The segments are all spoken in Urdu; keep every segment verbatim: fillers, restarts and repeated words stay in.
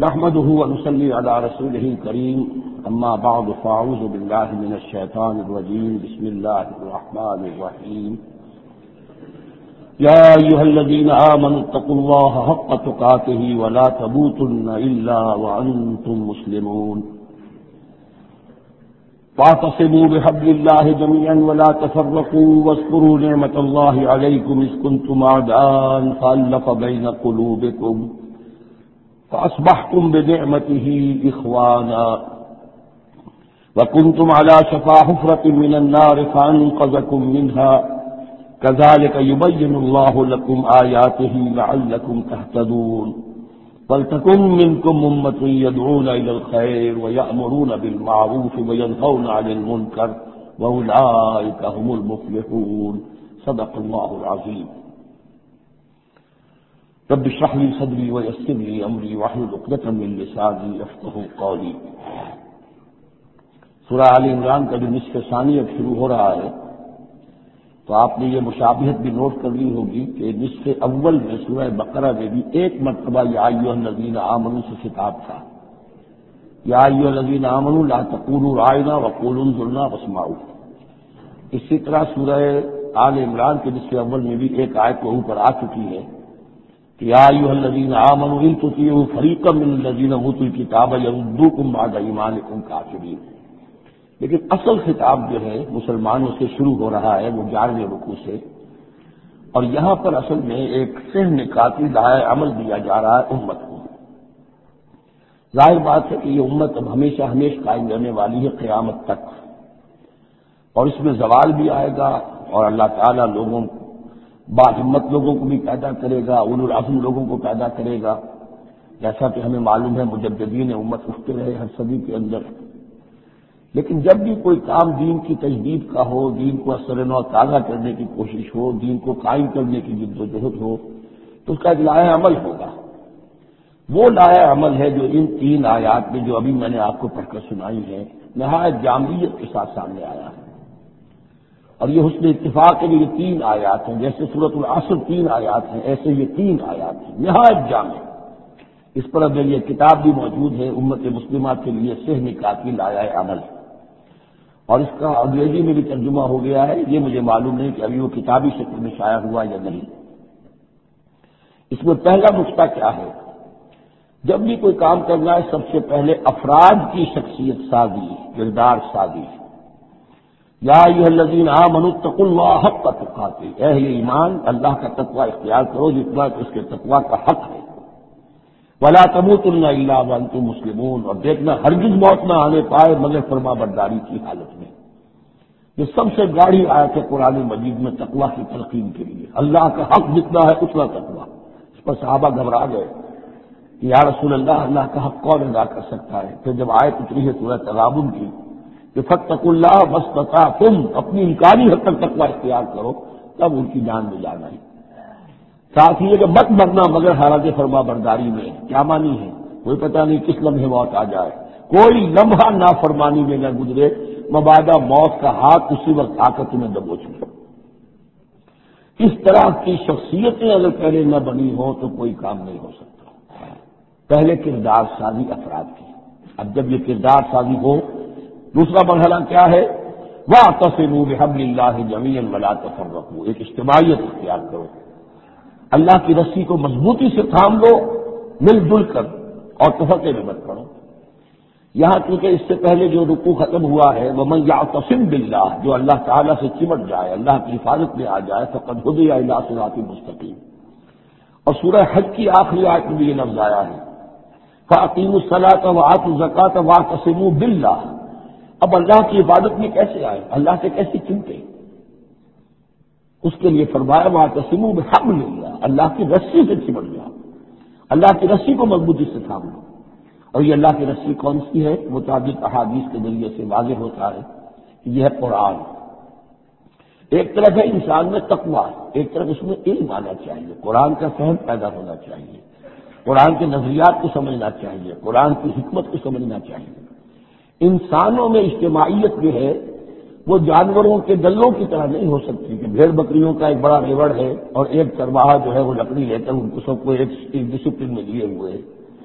نحمده ونصلي على رسوله الكريم اما بعد فاعوذ بالله من الشيطان الرجيم بسم الله الرحمن الرحيم يا ايها الذين آمنوا اتقوا الله حق تقاته ولا تموتن الا وانتم مسلمون واعتصموا بحبل الله جميعا ولا تفرقوا واذكروا نعمة الله عليكم إذ كنتم أعداء فألف بين قلوبكم فأصبحتم بنعمته إخوانا وكنتم على شفا حفرة من النار فأنقذكم منها كذلك يبين الله لكم آياته لعلكم تهتدون فلتكن منكم أمة يدعون إلى الخير ويأمرون بالمعروف وينهون عن المنكر وأولئك هم المفلحون صدق الله العظيم رب اشرح لي صدري ويسر لي أمري واحلل عقدة من لساني يفقهوا قولي. سورہ آل عمران کا جو نصف ثانی اب شروع ہو رہا ہے تو آپ نے یہ مشابہت بھی نوٹ کر لی ہوگی کہ نصف اول میں سورہ بقرہ میں بھی ایک مرتبہ یا ایھا الذین آمنوا سے خطاب تھا. یا ایھا الذین آمنوا لا تقولوا راعنا وقولوا انظرنا واسمعوا. اسی طرح سورہ آل عمران کے نصف اول میں بھی ایک آیت کو اوپر آ چکی ہے کہ یا ایھا الذین آمنوا ان تطیعوا فریقا من الذین اوتوا الکتاب یردوکم بعد ایمانکم کافرین. لیکن اصل خطاب جو ہے مسلمانوں سے شروع ہو رہا ہے وہ گیارہویں رکوع سے، اور یہاں پر اصل میں ایک سہ نکاتی لائحہ عمل دیا جا رہا ہے امت کو. ظاہر بات ہے کہ یہ امت اب ہمیشہ ہمیشہ قائم رہنے والی ہے قیامت تک، اور اس میں زوال بھی آئے گا اور اللہ تعالیٰ لوگوں با ہمت لوگوں کو بھی پیدا کرے گا، اولو العزم لوگوں کو پیدا کرے گا، جیسا کہ ہمیں معلوم ہے مجددین امت اٹھتے رہے ہر صدی کے اندر. لیکن جب بھی کوئی کام دین کی تجدید کا ہو، دین کو اثر نو تازہ کرنے کی کوشش ہو، دین کو قائم کرنے کی جد و جہد ہو، تو اس کا ایک لائحہ عمل ہوگا. وہ لائحہ عمل ہے جو ان تین آیات میں جو ابھی میں نے آپ کو پڑھ کر سنائی ہے نہایت جامعیت کے ساتھ سامنے آیا ہے. اور یہ حسن اتفاق کے لیے تین آیات ہیں، جیسے سورۃ العصر تین آیات ہیں ایسے یہ تین آیات ہیں نہایت جامع. اس پر اب یہ کتاب بھی موجود ہے امت مسلمہ کے لیے سہ نکاتی لائحہ عمل، اور اس کا انگریزی میں بھی ترجمہ ہو گیا ہے. یہ مجھے معلوم نہیں کہ ابھی وہ کتابی شکل میں شائع ہوا یا نہیں. اس میں پہلا نقطہ کیا ہے؟ جب بھی کوئی کام کرنا ہے سب سے پہلے افراد کی شخصیت سازی، کردار سازی. یا ایھا الذین آمنوا اتقوا اللہ حق تقاتہ، اے اہل ایمان اللہ کا تقوی اختیار کرو جتنا کہ اس کے تقوی کا حق ہے. ولا تموتن الا وانتم مسلمون، اور دیکھنا ہرگز موت نہ آنے پائے مگر فرما برداری کی حالت میں. یہ سب سے گاڑی آیت ہے قرآن مجید میں تقوی کی تلقین کے لیے. اللہ کا حق جتنا ہے اتنا تقوی. اس پر صحابہ گھبرا گئے کہ یا رسول اللہ اللہ کا حق کون ادا کر سکتا ہے؟ پھر جب آیت اتری ہے سورہ تغابن کی کہ فاتقوا اللہ ما استطعتم، اپنی امکانی حد تک تقوی اختیار کرو، تب ان کی جان میں جان آئی. ساتھ ہی یہ کہ مت مرنا مگر حالت فرما برداری میں. کیا مانی ہے؟ کوئی پتہ نہیں کس لمحے موت آ جائے، کوئی لمحہ نافرمانی میں نہ گزرے مبادا موت کا ہاتھ اسی وقت آ کر تمہیں دبوچ لے. اس طرح کی شخصیتیں اگر پہلے نہ بنی ہوں تو کوئی کام نہیں ہو سکتا. پہلے کردار سازی افراد کی. اب جب یہ کردار سازی ہو، دوسرا مرحلہ کیا ہے؟ وَاعْتَصِمُوا بِحَبْلِ اللَّهِ جَمِيعًا وَلَا تَفَرَّقُوا. ایک اجتماعیت اختیار کرو، اللہ کی رسی کو مضبوطی سے تھام لو مل جل کر، اور تفرقے میں مت کرو. یہاں کیونکہ اس سے پہلے جو رکوع ختم ہوا ہے وَمَن يَعْتَصِم بِاللَّهِ، جو اللہ تعالیٰ سے چمٹ جائے، اللہ کی حفاظت میں آ جائے، فَقَدْ هُدِیَ إِلَىٰ صِرَاطٍ مُسْتَقِيمٍ. اور سورہ حج کی آخری آیت میں بھی یہ لفظ آیا ہے فَأَقِیمُوا الصَّلَاةَ وَآتُوا الزَّکَاةَ وَاعْتَصِمُوا بِاللَّهِ. اب اللہ کی عبادت میں کیسے آئے، اللہ سے کیسے چمٹے؟ اس کے لیے فرمایا وَاعْتَصِمُوا بِحَبْلِ اللَّهِ، اللہ کی رسی سے چمٹ جاؤ، اللہ کی رسی کو مضبوطی سے تھام لو. اور یہ اللہ کی رسی کون سی ہے؟ متعدد احادیث کے ذریعے سے واضح ہوتا ہے کہ یہ ہے قرآن. ایک طرف ہے انسان میں تقویٰ، ایک طرف اس میں علم آنا چاہیے، قرآن کا فہم پیدا ہونا چاہیے، قرآن کے نظریات کو سمجھنا چاہیے، قرآن کی حکمت کو سمجھنا چاہیے. انسانوں میں اجتماعیت جو ہے وہ جانوروں کے دلوں کی طرح نہیں ہو سکتی کہ بھیڑ بکریوں کا ایک بڑا ریوڑ ہے اور ایک چرواہا جو ہے وہ لکڑی لے کر ان کو سب کو ایک ڈسپلن میں لیے ہوئے.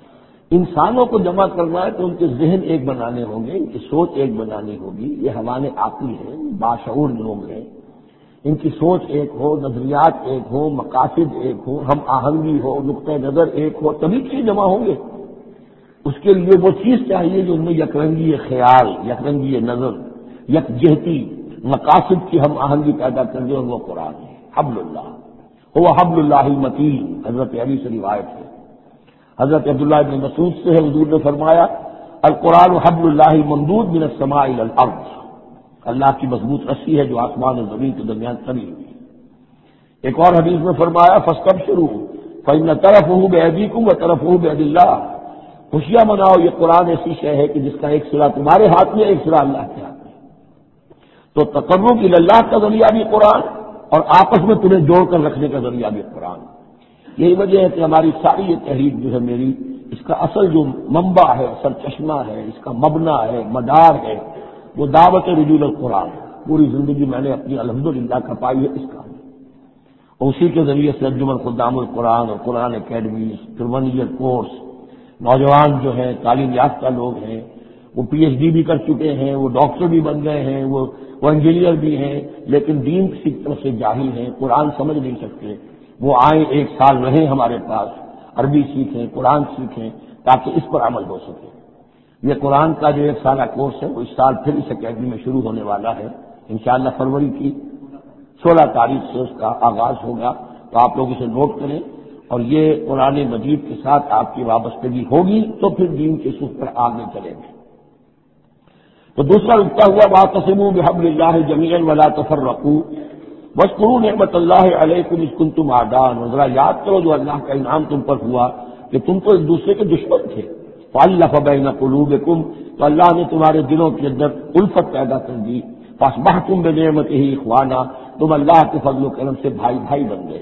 انسانوں کو جمع کرنا ہے تو ان کے ذہن ایک بنانے ہوں گے، ان کی سوچ ایک بنانی ہوگی. یہ ہمارے عقل ہیں، باشعور لوگ ہیں، ان کی سوچ ایک ہو، نظریات ایک ہو، مقاصد ایک ہو، ہم آہنگی ہو، نقطۂ نظر ایک ہو، تبھی چیز جمع ہوں گے. اس کے لیے وہ چیز چاہیے جو ان میں یکرنگی خیال، یکرنگی نظر، یکجہتی، مقاصد کی ہم آہنگی پیدا کر دیں، اور وہ قرآن ہے. حبل اللہ هو حبل اللہ المتین، حضرت علی سے روایت ہے. حضرت عبداللہ بن مسعود سے ہے، حضور نے فرمایا القرآن حبل اللہ ممدود من السماء الى الارض، اللہ کی مضبوط رسی ہے جو آسمان اور زمین کے درمیان کھڑی ہوئی ہے. ایک اور حدیث میں فرمایا فاستبشروا فإن طرفه بأيديكم وطرفه بيد الله، خوشیاں مناؤ، یہ قرآن ایسی شے ہے کہ جس کا ایک سرا تمہارے ہاتھ میں، ایک سرا اللہ کے ہاتھ میں. تو تقرب الی اللہ کا ذریعہ بھی قرآن، اور آپس میں تمہیں جوڑ کر رکھنے کا ذریعہ بھی قرآن. یہی وجہ ہے کہ ہماری ساری یہ تحریک جو ہے میری، اس کا اصل جو منبع ہے، اصل چشمہ ہے، اس کا مبنا ہے، مدار ہے، وہ دعوت رجوع القرآن. پوری زندگی میں نے اپنی الحمدللہ کھپائی ہے اس کا، اور اسی کے ذریعے سے انجمن خدام القرآن اور قرآن اکیڈمی، پھر ون ایئر کورس. نوجوان جو ہیں، تعلیم یافتہ لوگ ہیں، وہ پی ایچ ڈی بھی کر چکے ہیں، وہ ڈاکٹر بھی بن گئے ہیں، وہ وہ انجینئر بھی ہیں، لیکن دین کی طرف سے جاہل ہیں، قرآن سمجھ نہیں سکتے. وہ آئیں، ایک سال رہیں ہمارے پاس، عربی سیکھیں، قرآن سیکھیں، تاکہ اس پر عمل ہو سکے. یہ قرآن کا جو ایک سالہ کورس ہے وہ اس سال پھر اس اکیڈمی میں شروع ہونے والا ہے. انشاءاللہ فروری کی سولہ تاریخ سے اس کا آغاز ہوگا. تو آپ لوگ اسے نوٹ کریں، اور یہ قرآن مجید کے ساتھ آپ کی وابستگی ہوگی تو پھر دین کے سوکھ پر آگے چلیں گے. تو دوسرا رکتا ہوا واعتصموا بحبل اللہ جمیعا ولا تفرقوا واذکروا نعمت اللہ علیکم اذ کنتم اعداء، ذرا یاد کرو جو اللہ کا انعام تم پر ہوا کہ تم تو ایک دوسرے کے دشمن تھے. فالف بین قلوبکم، تو اللہ نے تمہارے دلوں کے اندر الفت پیدا کر دی. فاصبحتم بنعمتہ اخوانا، تم اللہ کے فضل و کرم سے بھائی بھائی بن گئے.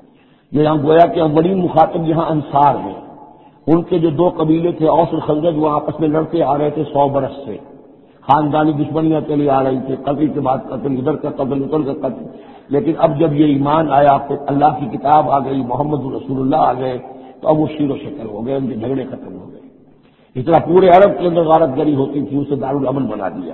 یہ یہاں گویا کہ اولین مخاطب یہاں انصار ہیں. ان کے جو دو قبیلے تھے اوس اور خزرج، وہ آپس میں لڑتے آ رہے تھے سو برس سے، خاندانی دشمنیاں چلی آ رہی تھی، قتل کے بعد قتل، ادھر کا قتل ادھر کا قتل. لیکن اب جب یہ ایمان آیا، پھر اللہ کی کتاب آ گئی، محمد رسول اللہ آ گئے، تو اب وہ شیر و شکر ہو گئے، ان کے جھگڑے ختم ہو گئے. اس طرح پورے عرب کے اندر غارت گری ہوتی تھی، اسے دارالامن بنا دیا.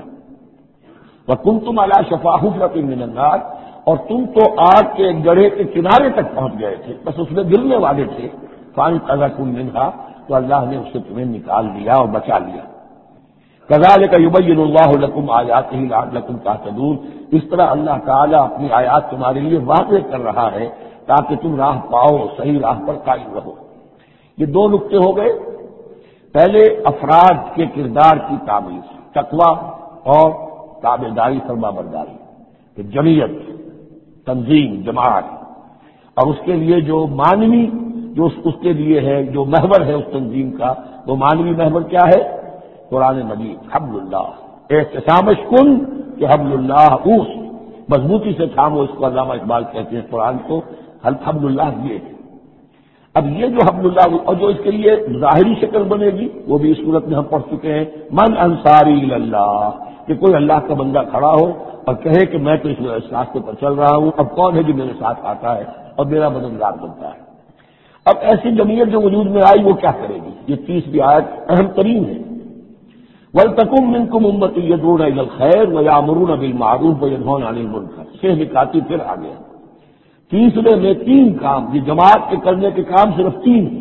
وَكُنْتُمْ عَلَىٰ شَفَا حُفْرَةٍ مِّنَ النَّارِ، اور تم تو آگ کے گڑھے کے کنارے تک پہنچ گئے تھے، بس اس میں گرنے والے تھے. فَأَنقَذَكُم مِّنْهَا، تو اللہ نے اس سے تمہیں نکال لیا اور بچا لیا. كَذَٰلِكَ يُبَيِّنُ اللَّهُ لَكُمْ آيَاتِهِ لَعَلَّكُمْ تَهْتَدُونَ، اس طرح اللہ تعالیٰ اپنی آیات تمہارے لیے واضح کر رہا ہے تاکہ تم راہ پاؤ، صحیح راہ پر قائم رہو. یہ دو نقطے ہو گئے. پہلے افراد کے کردار کی تعمیر، تقویٰ اور تابعداری، فرما برداری، کہ جمعیت، تنظیم، جماعت، اور اس کے لیے جو مانوی جو اس, اس کے لیے ہے، جو محور ہے اس تنظیم کا، وہ مانوی محور کیا ہے؟ قرآن مجید، حبل اللہ. احتسامش کن کہ حبل اللہ اوس، مضبوطی سے تھامو، اس کو علامہ اقبال کہتے ہیں قرآن کو. حبل اللہ یہ ہے. اب یہ جو حبل اللہ، اور جو اس کے لیے ظاہری شکل بنے گی وہ بھی اس صورت میں ہم پڑھ چکے ہیں، من انصاری اللہ، کہ کوئی اللہ کا بندہ کھڑا ہو اور کہے کہ میں تو اس راستے پر چل رہا ہوں، اب کون ہے جو میرے ساتھ آتا ہے اور میرا مددگار بنتا ہے. اب ایسی جمعیت جو وجود میں آئی وہ کیا کرے گی؟ یہ تیسری آیت اہم ترین ہے. وَلْتَكُن مِّنكُمْ أُمَّةٌ يَدْعُونَ إِلَى الْخَيْرِ وَيَأْمُرُونَ بِالْمَعْرُوفِ وَيَنْهَوْنَ عَنِ الْمُنكَرِ. سے نکاتی پھر آ گیا. تیسرے میں تین کام، یہ جماعت کے کرنے کے کام صرف تین ہیں.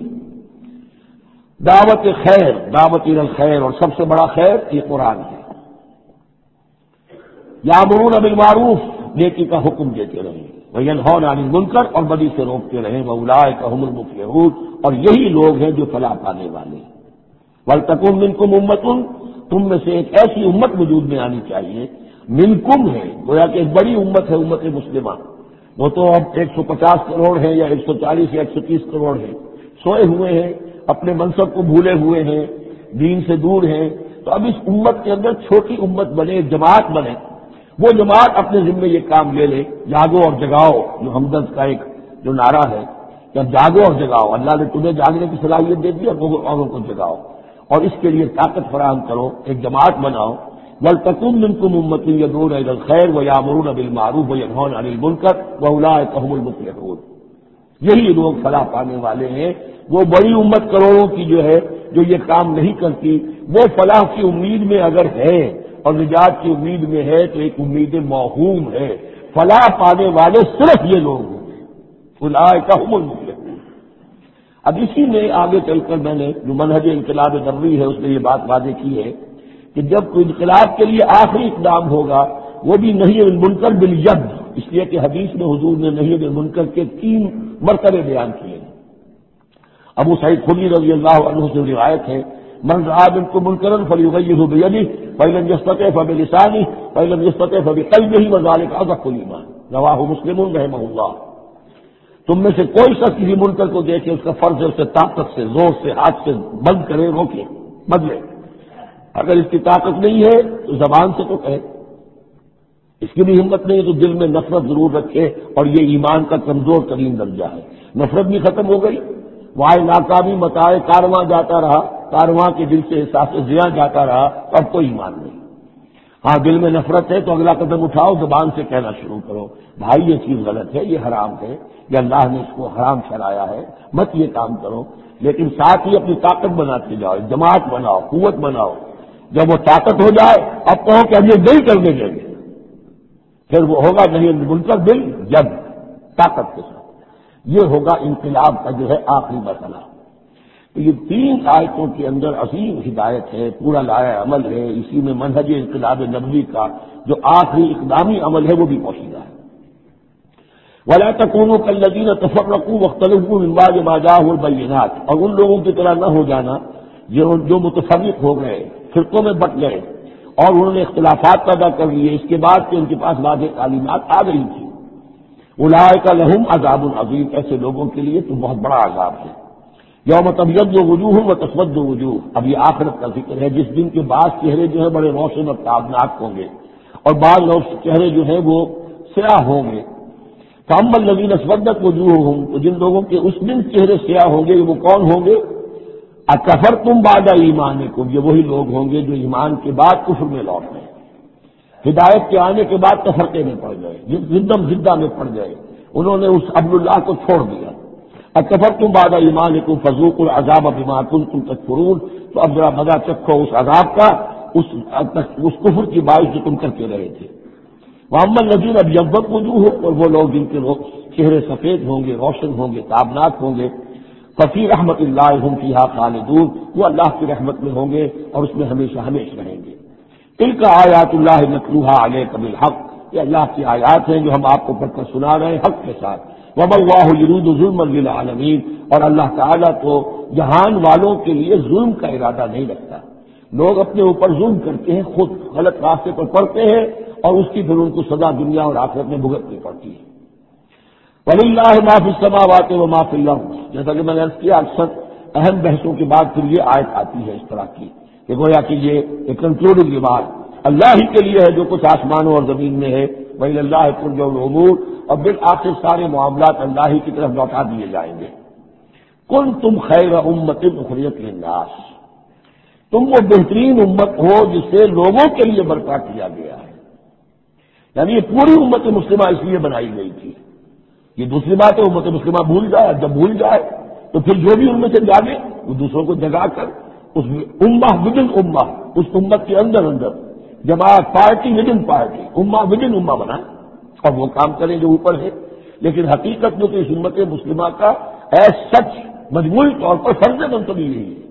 دعوت خیر، دعوت الى الخیر، اور سب سے بڑا خیر یہ قرآن ہے. یامرون بالمعروف، نیکی کا حکم دیتے رہیں، وینہون عن المنکر، اور بدی سے روکتے رہیں، واولئک هم المفلحون، اور یہی لوگ ہیں جو فلاح پانے والے ہیں. ولتکن منکم امۃ، تم میں سے ایک ایسی امت وجود میں آنی چاہیے. منکم ہے گویا کہ ایک بڑی امت ہے، امت مسلمہ. وہ تو اب ایک سو پچاس کروڑ ہے یا ایک سو چالیس یا ایک سو تیس کروڑ ہے، سوئے ہوئے ہیں، اپنے منصب کو بھولے ہوئے ہیں، دین سے دور ہیں. تو اب اس امت کے اندر چھوٹی امت بنے، جماعت بنے. وہ جماعت اپنے ذمے یہ کام لے لے، جاگو اور جگاؤ، جو ہمدرد کا ایک جو نعرہ ہے کہ اب جاگو اور جگاؤ، اللہ نے تمہیں جاگنے کی صلاحیت دے دی، اور اوروں کو جگاؤ، اور اس کے لیے طاقت فراہم کرو، ایک جماعت بناؤ. وَلْتَكُن مِّنكُمْ أُمَّةٌ يَدْعُونَ إِلَى الْخَيْرِ وَيَأْمُرُونَ بِالْمَعْرُوفِ وَيَنْهَوْنَ عَنِ الْمُنكَرِ وَأُولَٰئِكَ هُمُ الْمُفْلِحُونَ. یہی لوگ فلاح پانے والے ہیں۔ وہ بڑی امت کروڑوں کی جو ہے جو یہ کام نہیں کرتی، وہ فلاح کی امید میں اگر ہے اور نجات کی امید میں ہے تو ایک امید موہوم ہے۔ فلاح پانے والے صرف یہ لوگ ہوں گے، اولئک ھم المفلحون۔ اب اسی میں آگے چل کر میں نے جو منہج انقلاب نبوی ہے اس میں یہ بات واضح کی ہے کہ جب کوئی انقلاب کے لیے آخری اقدام ہوگا وہ بھی نہی عن المنکر بالید، اس لیے کہ حدیث میں حضور نے نہی عن المنکر کے تین مرتبے بیان کیے ہیں۔ ابو سعید خدری رضی اللہ عنہ سے روایت ہے، من رأى منكم منكرا فليغيره بيده فإن لم يستطع فبلسانه فإن لم يستطع فبقلبه وذلك أضعف الإيمان، رواہ مسلم رحمہ اللہ۔ تم میں سے کوئی شخص کسی منکر کو دیکھے اس کا فرض ہے اسے طاقت سے، زور سے، ہاتھ سے بند کرے، روکے، بدلے۔ اگر اس کی طاقت نہیں ہے تو زبان سے تو کہے، اس کی بھی ہمت نہیں ہے تو دل میں نفرت ضرور رکھے، اور یہ ایمان کا کمزور ترین درجہ ہے۔ نفرت بھی ختم ہو گئی، وائے ناکامی متائے کارواں جاتا رہا، کارواں کے دل سے احساس زیاں جاتا رہا، تو اب کوئی ایمان نہیں۔ ہاں دل میں نفرت ہے تو اگلا قدم اٹھاؤ، زبان سے کہنا شروع کرو، بھائی یہ چیز غلط ہے، یہ حرام ہے، یا اللہ نے اس کو حرام ٹھہرایا ہے، مت یہ کام کرو۔ لیکن ساتھ ہی اپنی طاقت بناتے جاؤ، جماعت بناؤ، قوت بناؤ۔ جب وہ طاقت ہو جائے اب کہو کہ ہم یہ نہیں کرنے دیں گے، پھر وہ ہوگا نہیں منکر بل جب طاقت کے ساتھ۔ یہ ہوگا انقلاب کا جو ہے آخری مسئلہ۔ تو یہ تین آیتوں کے اندر عظیم ہدایت ہے، پورا لایا عمل ہے، اسی میں منہج انقلاب نبوی کا جو آخری اقدامی عمل ہے وہ بھی پوشیدہ ہے۔ وَلَا تَكُونُوا كَالَّذِينَ تَفَرَّقُوا وَاخْتَلَفُوا مِن بَعْدِ مَا جَاءَهُمُ الْبَيِّنَاتُ، اور ان لوگوں کی طرح نہ ہو جانا جو جو متفرق ہو گئے، فرقوں میں بٹ گئے اور انہوں نے اختلافات پیدا کر لیے اس کے بعد کہ ان کے پاس واضح تعلیمات آ گئی تھی۔ اولئک لہم عذاب عظیم، ایسے لوگوں کے لیے تو بہت بڑا عذاب ہے۔ یوم تبیض وجوہ وتسود وجوہ، اب یہ آخرت کا ذکر ہے جس دن کے بعض چہرے جو ہیں بڑے روشن اور تابناک ہوں گے اور بعض لوگ چہرے جو ہیں وہ سیاہ ہوں گے۔ فاما الذین اسودت وجوہہم، تو جن لوگوں کے اس دن چہرے سیاہ ہوں گے وہ کون ہوں گے؟ اکفرتم بعد ایمانکم، یہ وہی لوگ ہوں گے جو ایمان کے بعد کفر میں لوٹ گئے، ہدایت کے آنے کے بعد تفرقے میں پڑ گئے، زدم زدہ میں پڑ گئے، انہوں نے اس عبد اللہ کو چھوڑ دیا۔ اکفرتم بعد ایمانکم فذوقوا العذاب بما کنتم تکفرون، تو اب ذرا مزہ چکھو اس عذاب کا، اس اس کفر کی باعث جو تم کرتے رہے تھے۔ واما الذین ابیضت وجوہہم، اور وہ لوگ جن کے چہرے سفید ہوں گے، روشن ہوں گے، تابناک ہوں گے، ففی رحمت اللہ ہم فیہا خالدون، وہ اللہ کی رحمت میں ہوں گے اور اس میں ہمیشہ ہمیشہ رہیں گے۔ تلک آیات اللہ نتلوہا علیک بالحق، یہ اللہ کی آیات ہیں جو ہم آپ کو پڑھ کر سنا رہے ہیں حق کے ساتھ۔ وما اللہ یرید ظلما للعالمین، اور اللہ تعالیٰ تو جہان والوں کے لیے ظلم کا ارادہ نہیں رکھتا۔ لوگ اپنے اوپر ظلم کرتے ہیں، خود غلط راستے پر پڑتے ہیں اور اس کی پھر ان کو سزا دنیا اور آخرت میں بھگتنی پڑتی ہے۔ وَلِلَّهِ مَا فِي السَّمَاوَاتِ وَمَا فِي الْأَرْضِ، جیسا کہ میں نے عرض کیا اکثر اہم بحثوں کے بعد پھر یہ آیت آتی ہے اس طرح کی کہ گویا کہ یہ ایک کنکلوڈنگ بات اللہ ہی کے لیے ہے جو کچھ آسمانوں اور زمین میں ہے، وَإِلَى اللَّهِ تُرْجَعُ الْأُمُورُ، اور بالآخر سارے معاملات اللہ ہی کی طرف لوٹا دیے جائیں گے۔ كُنتُمْ خَيْرَ أُمَّةٍ أُخْرِجَتْ لِلنَّاسِ، تم وہ بہترین امت ہو جسے لوگوں کے لیے برپا کیا گیا ہے، یعنی یہ پوری امت مسلمہ اس لیے بنائی گئی تھی۔ یہ دوسری بات ہے امت مسلمہ بھول جائے، جب بھول جائے تو پھر جو بھی ان میں سے جاگے وہ دوسروں کو جگا کر اس امہ ودن امہ، اس امت کے اندر اندر جماعت، پارٹی ودن پارٹی، امہ ودن امہ بنائے اور وہ کام کریں جو اوپر ہے۔ لیکن حقیقت میں تو اس امت مسلمہ کا ایز سچ مجموعی طور پر فرض منتبی یہی ہے۔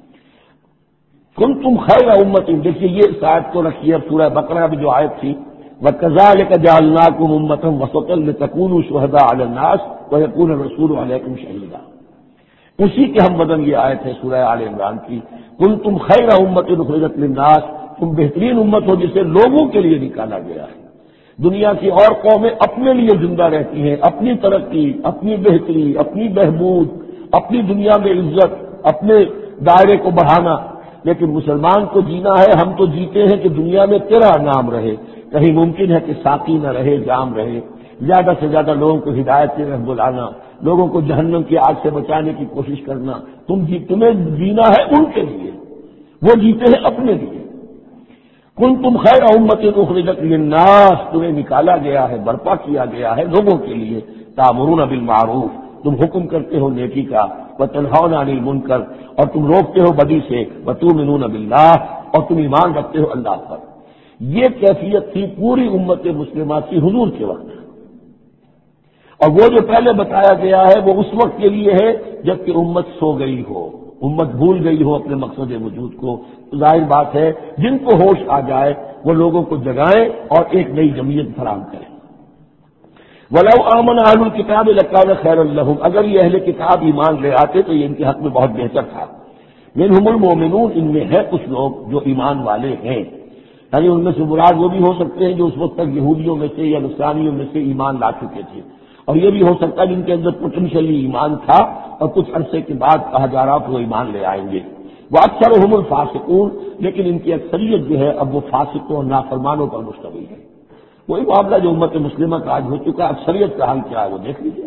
کنتم خیر امت، دیکھیے یہ اس آیت کو رکھیے، اب سورہ بقرہ میں جو آیت تھی وَكَذَلِكَ جَعَلْنَاكُمْ أُمَّةً وَسَطًا لِتَكُونُوا شُهَدَاءَ عَلَى النَّاسِ وَيَكُونَ الرَّسُولُ عَلَيْكُمْ شَهِيدًا، اسی کے ہم بدن یہ آیت ہے سورہ آل عمران کی، کنتم خیر امت اخرجت للناس، تم بہترین امت ہو جسے لوگوں کے لیے نکالا گیا ہے۔ دنیا کی اور قومیں اپنے لیے زندہ رہتی ہیں، اپنی ترقی، اپنی بہتری، اپنی بہبود، اپنی دنیا میں عزت، اپنے دائرے کو بڑھانا، لیکن مسلمان کو جینا ہے، ہم تو جیتے ہیں کہ دنیا میں تیرا نام رہے، کہیں ممکن ہے کہ ساقی نہ رہے، جام رہے، زیادہ سے زیادہ لوگوں کو ہدایت کی طرف بلانا، لوگوں کو جہنم کی آگ سے بچانے کی کوشش کرنا، تم جی تمہیں جینا ہے ان کے لیے، وہ جیتے ہیں اپنے لیے۔ کنتم خیر امت اخرجت للناس، تمہیں نکالا گیا ہے، برپا کیا گیا ہے لوگوں کے لیے، تأمرون بالمعروف، تم حکم کرتے ہو نیکی کا، وتنہون عن المنکر، اور تم روکتے ہو بدی سے، وتؤمنون باللہ، اور تم ایمان رکھتے ہو اللہ پر۔ یہ کیفیت تھی پوری امت مسلمہ کی حضور کے وقت، اور وہ جو پہلے بتایا گیا ہے وہ اس وقت کے لیے ہے جب کہ امت سو گئی ہو، امت بھول گئی ہو اپنے مقصد وجود کو۔ ظاہر بات ہے جن کو ہوش آ جائے وہ لوگوں کو جگائیں اور ایک نئی جمعیت فراہم کریں۔ وَلَوْ آمَنَ أَهْلُ الْكِتَابِ لَكَانَ خَيْرًا لَهُمْ، اگر یہ اہل کتاب ایمان لے آتے تو یہ ان کے حق میں بہت بہتر تھا۔ مِنْهُمُ الْمُؤْمِنُونَ، ان میں ہے کچھ لوگ جو ایمان والے ہیں، یعنی ان میں سے مراد وہ بھی ہو سکتے ہیں جو اس وقت تک یہودیوں میں سے یا نصرانیوں میں سے ایمان لا چکے تھے، اور یہ بھی ہو سکتا ہے جن کے اندر پوٹینشلی ایمان تھا اور کچھ عرصے کے بعد کہا جا رہا کہ وہ ایمان لے آئیں گے۔ وَأَكْثَرُهُمُ الْفَاسِقُونَ، لیکن ان کی اکثریت جو ہے اب وہ فاسقوں اور نافرمانوں پر مشتمل ہے۔ وہی معاملہ جو امت مسلمہ کا آج ہو چکا، اکثریت کا حال کیا ہے وہ دیکھ لیجیے۔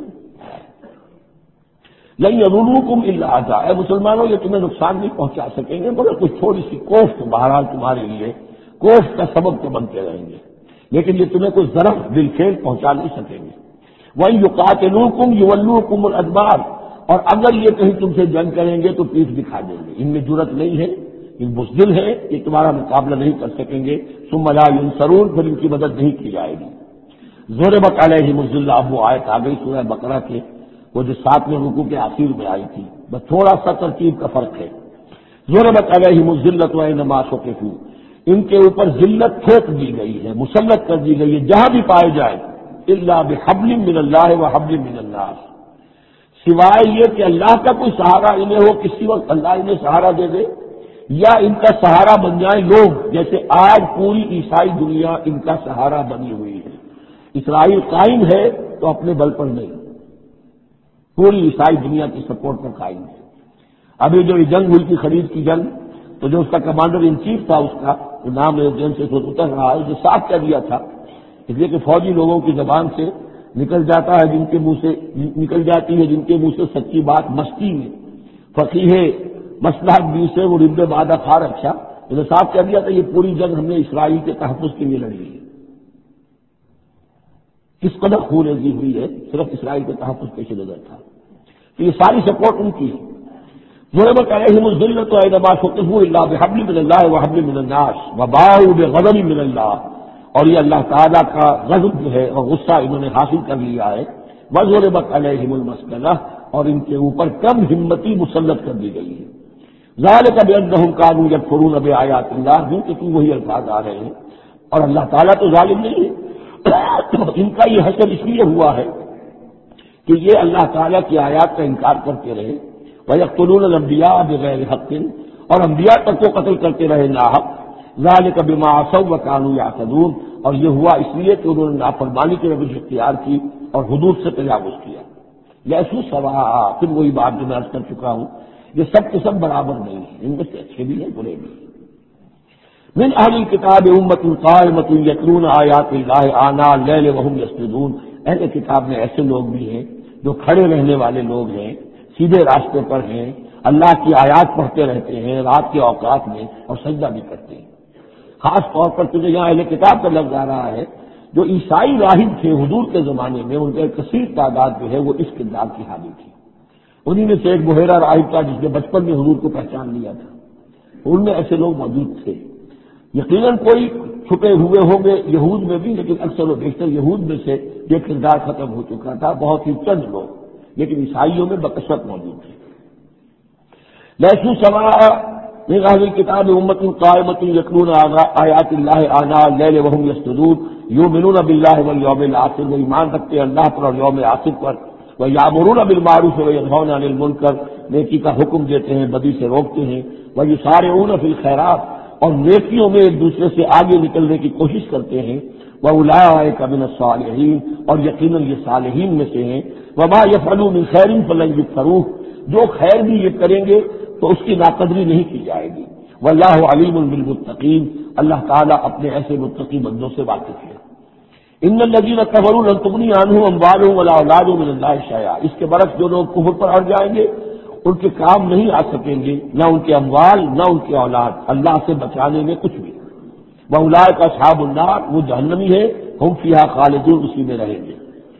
لَن يَضُرُّوكُمْ إِلَّا أَذًى، اے مسلمانوں یہ تمہیں نقصان نہیں پہنچا سکیں گے مگر کچھ تھوڑی سی کوفت بہرحال تمہارے لیے کوفت کا سبب تو بنتے رہیں گے، لیکن یہ تمہیں کوئی ضرر بالفعل پہنچا نہیں سکیں گے۔ وَإِن يُقَاتِلُوكُمْ يُوَلُّوكُمُ الْأَدْبَارَ، اور اگر یہ کہیں تم سے جنگ کریں گے تو پیٹھ دکھا دیں گے، ان میں جرأت نہیں ہے، یہ بزدل ہے، یہ تمہارا مقابلہ نہیں کر سکیں گے۔ ثم لا ينصرون، پھر ان کی مدد نہیں کی جائے گی۔ ضربت علیہم الذلہ، اب وہ آیت آ گئی سورہ بقرہ کے، وہ جو ساتویں رکوع کے آخر میں آئی تھی، بس تھوڑا سا ترتیب کا فرق ہے۔ ضربت علیہم الذلۃ اینما ثقفوا، ان کے اوپر ذلت تھوپ دی گئی ہے، مسلط کر دی گئی ہے جہاں بھی پائے جائیں، الا بحبل من اللہ وحبل من الناس، سوائے یہ کہ اللہ کا کوئی سہارا انہیں ہو، کسی وقت اللہ انہیں سہارا دے دے، یا ان کا سہارا بن جائیں لوگ، جیسے آج پوری عیسائی دنیا ان کا سہارا بنی ہوئی ہے۔ اسرائیل قائم ہے تو اپنے بل پر نہیں، پوری عیسائی دنیا کی سپورٹ پر قائم ہے۔ ابھی جو یہ جنگ ہوئی تھی خرید کی جنگ، تو جو اس کا کمانڈر ان چیف تھا، اس کا نام ذہن سے اتر رہا ہے، جو صاف کہہ دیا تھا، اس لیے کہ فوجی لوگوں کی زبان سے نکل جاتا ہے، جن کے منہ سے نکل جاتی ہے جن کے منہ سے سچی بات مستی میں، فقیہ مصلحت بھی سے وہ رب بادہ خار، اچھا انہوں نے صاف کہہ دیا تھا یہ پوری جنگ ہم نے اسرائیل کے تحفظ کے لیے لڑی ہے۔ کس قدر خون ریزی ہوئی ہے، صرف اسرائیل کے تحفظ پیش نظر تھا، تو یہ ساری سپورٹ ان کی ہے۔ ضربت علیہم الذلۃ اینما ثقفوا الا بحبل من اللہ وحبل من الناس وباءوا بغضب من اللہ، اور یہ اللہ تعالیٰ کا غضب جو ہے اور غصہ انہوں نے حاصل کر لیا ہے۔ وضربت علیہم المسکنہ، اور ان کے اوپر کم ہمتی مسلط کر دی گئی ہے۔ ذالک بانہم کانوا یکفرون بآیات اللہ، جن کے تو وہی الفاظ آ رہے ہیں، اور اللہ تعالیٰ تو ظالم نہیں ہے، ان کا یہ حشر اس لیے ہوا ہے کہ یہ اللہ تعالیٰ کی آیات کا انکار کرتے رہے، وَيَقْتُلُونَ الْأَنْبِيَاءَ بِغَيْرِ حَقٍّ، اور انبیاء تک کو قتل کرتے رہے ناحق۔ ذَلِكَ بِمَا عَصَوْا وَكَانُوا يَعْتَدُونَ، اور یہ ہوا اس لیے کہ انہوں نے نافرمانی کی روش اختیار کی اور حدود سے تجاوز کیا۔ لیسوا سواء، پھر وہی بات جو میں عرض کر چکا ہوں، یہ سب کے سب برابر نہیں ہیں، ان میں سے اچھے بھی ہیں برے بھی ہیں۔ من اہل الکتاب امۃ قائمۃ یتلون آیات اللہ آناء اللیل وهم یسجدون، اہل کتاب میں ایسے لوگ بھی ہیں جو کھڑے رہنے والے لوگ ہیں، سیدھے راستے پر ہیں، اللہ کی آیات پڑھتے رہتے ہیں رات کے اوقات میں اور سجدہ بھی کرتے ہیں۔ خاص طور پر تجھے یہاں اہل کتاب کا لفظ آ رہا ہے، جو عیسائی راہب تھے حضور کے زمانے میں، ان کا ایک کثیر تعداد جو ہے وہ اس کردار کی حامل تھی۔ انہی میں سے ایک بحیرہ راہب تھا جس نے بچپن میں حضور کو پہچان لیا تھا، ان میں ایسے لوگ موجود تھے۔ یقیناً کوئی چھپے ہوئے ہوں گے یہود میں بھی، لیکن اکثر و بیشتر یہود میں سے یہ کردار ختم ہو چکا تھا، بہت ہی چند لوگ، لیکن عیسائیوں میں بکثرت موجود تھے۔ لیسوا سواء من اہل الکتاب امۃ قائمۃ یتلون آیات اللہ آناء اللیل وهم یسجدون یؤمنون باللہ والیوم الآخر، وہ ایمان رکھتے ہیں اللہ پر اور یوم آخر پر، ویأمرون بالمعروف وینہون عن المنکر، نیکی کا حکم دیتے ہیں بدی سے روکتے ہیں، ویسارعون فی الخیرات، اور نیکیوں میں ایک دوسرے سے آگے نکلنے کی کوشش کرتے ہیں، وَأُولَٰئِکَ مِنَ الصَّالِحِینَ، اور یقیناً یہ صالحین میں سے ہیں، وَمَا يَفْعَلُوا مِنْ خَيْرٍ فَلَن يُكْفَرُوهُ، جو خیر بھی یہ کریں گے تو اس کی ناقدری نہیں کی جائے گی۔ وَاللَّهُ عَلِيمٌ بِالْمُتَّقِينَ، اللہ تعالیٰ اپنے ایسے متقی بندوں سے واقف ہے۔ إِنَّ الَّذِينَ كَفَرُوا لَن تُغْنِيَ عَنْهُمْ أَمْوَالُهُمْ وَلَا أَوْلَادُهُمْ مِنَ اللَّهِ شَيْئًا، اس کے برعکس جو لوگ کفر پر اڑ جائیں گے ان کے کام نہیں آ سکیں گے، نہ ان کے اموال نہ ان کی اولاد اللہ سے بچانے میں کچھ بھی۔ وَأُولَٰئِکَ أَصْحَابُ النَّارِ، وہ جہنمی ہے، ہم فیہا خالدون، اسی میں رہیں گے۔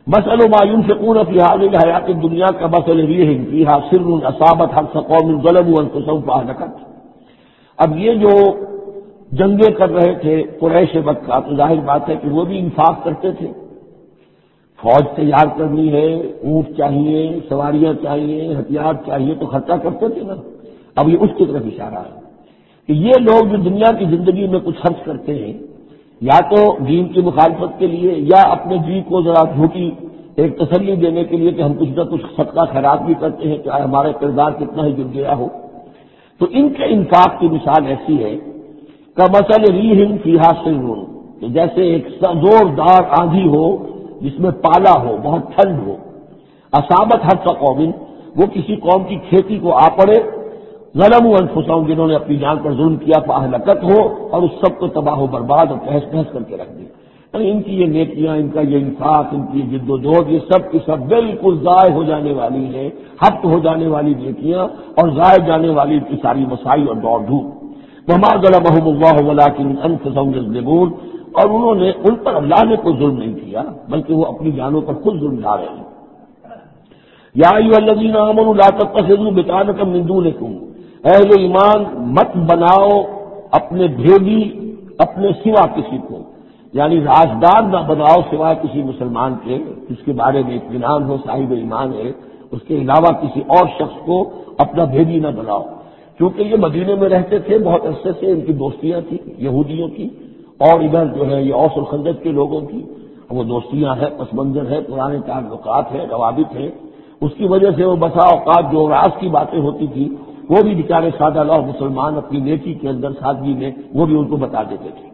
مثل ما ينفقون في هذه الحیات الدنیا كمثل ريح فيها سر اصابت حرث قوم ظلموا انفسهم فاهلكت۔ اب یہ جو جنگیں کر رہے تھے قریش مکہ، تو ظاہر بات ہے کہ وہ بھی انفاق کرتے تھے، فوج تیار کرنی ہے، اونٹ چاہیے، سواریاں چاہیے، ہتھیار چاہیے، تو خرچہ کرتے تھے نا۔ اب یہ اس کی طرف اشارہ ہے کہ یہ لوگ جو دنیا کی زندگی میں کچھ خرچ کرتے ہیں، یا تو دین کی مخالفت کے لیے، یا اپنے جی کو ذرا جھوٹی ایک تسلی دینے کے لیے کہ ہم کچھ نہ کچھ صدقہ خیرات بھی کرتے ہیں، چاہے ہمارا کردار کتنا ہی گر گیا ہو، تو ان کے انفاق کی مثال ایسی ہے کہ مثل ریح فیہا سر، کہ جیسے ایک زوردار آندھی ہو جس میں پالا ہو، بہت ٹھنڈ ہو، اصابت حرث قوم، وہ کسی قوم کی کھیتی کو آ پڑے، ظلموا انفسهم، جنہوں نے اپنی جان پر ظلم کیا، فاہلکت ہو، اور اس سب کو تباہ و برباد اور تہس نہس کر کے رکھ دے۔ یعنی ان کی یہ نیکیاں، ان کا یہ انفاق، ان کی جد و جہد، یہ سب کی سب بالکل ضائع ہو جانے والی ہے، ہفت ہو جانے والی نیکیاں اور ضائع جانے والی ان کی ساری مسائی اور دوڑ دھوپ۔ وما ظلمهم الله ولكن انفسهم يظلمون، اور انہوں نے ان پر اللہ نے کوئی ظلم نہیں کیا، بلکہ وہ اپنی جانوں پر خود ظلم ڈھا رہے ہیں۔ یا ایھا الذین آمنوا لا تتخذوا بطانة من دونکم، اہل ایمان مت بناؤ اپنے بھیدی اپنے سوا کسی کو، یعنی رازدار نہ بناؤ سوائے کسی مسلمان کے جس کے بارے میں اطمینان ہو، صاحب ایمان ہے، اس کے علاوہ کسی اور شخص کو اپنا بھیدی نہ بناؤ، کیونکہ یہ مدینے میں رہتے تھے، بہت عرصے سے ان کی دوستیاں تھیں یہودیوں کی، اور ادھر جو ہے یہ اوس اور خزرج کے لوگوں کی وہ دوستیاں ہیں، پس منظر ہے، پرانے تعلقات ہیں، روابط ہیں، اس کی وجہ سے وہ بسا اوقات جو راز کی باتیں ہوتی تھی وہ بھی بیچارے سادہ لوگ مسلمان اپنی نیکی کے اندر سادگی میں وہ بھی ان کو بتا دیتے تھے۔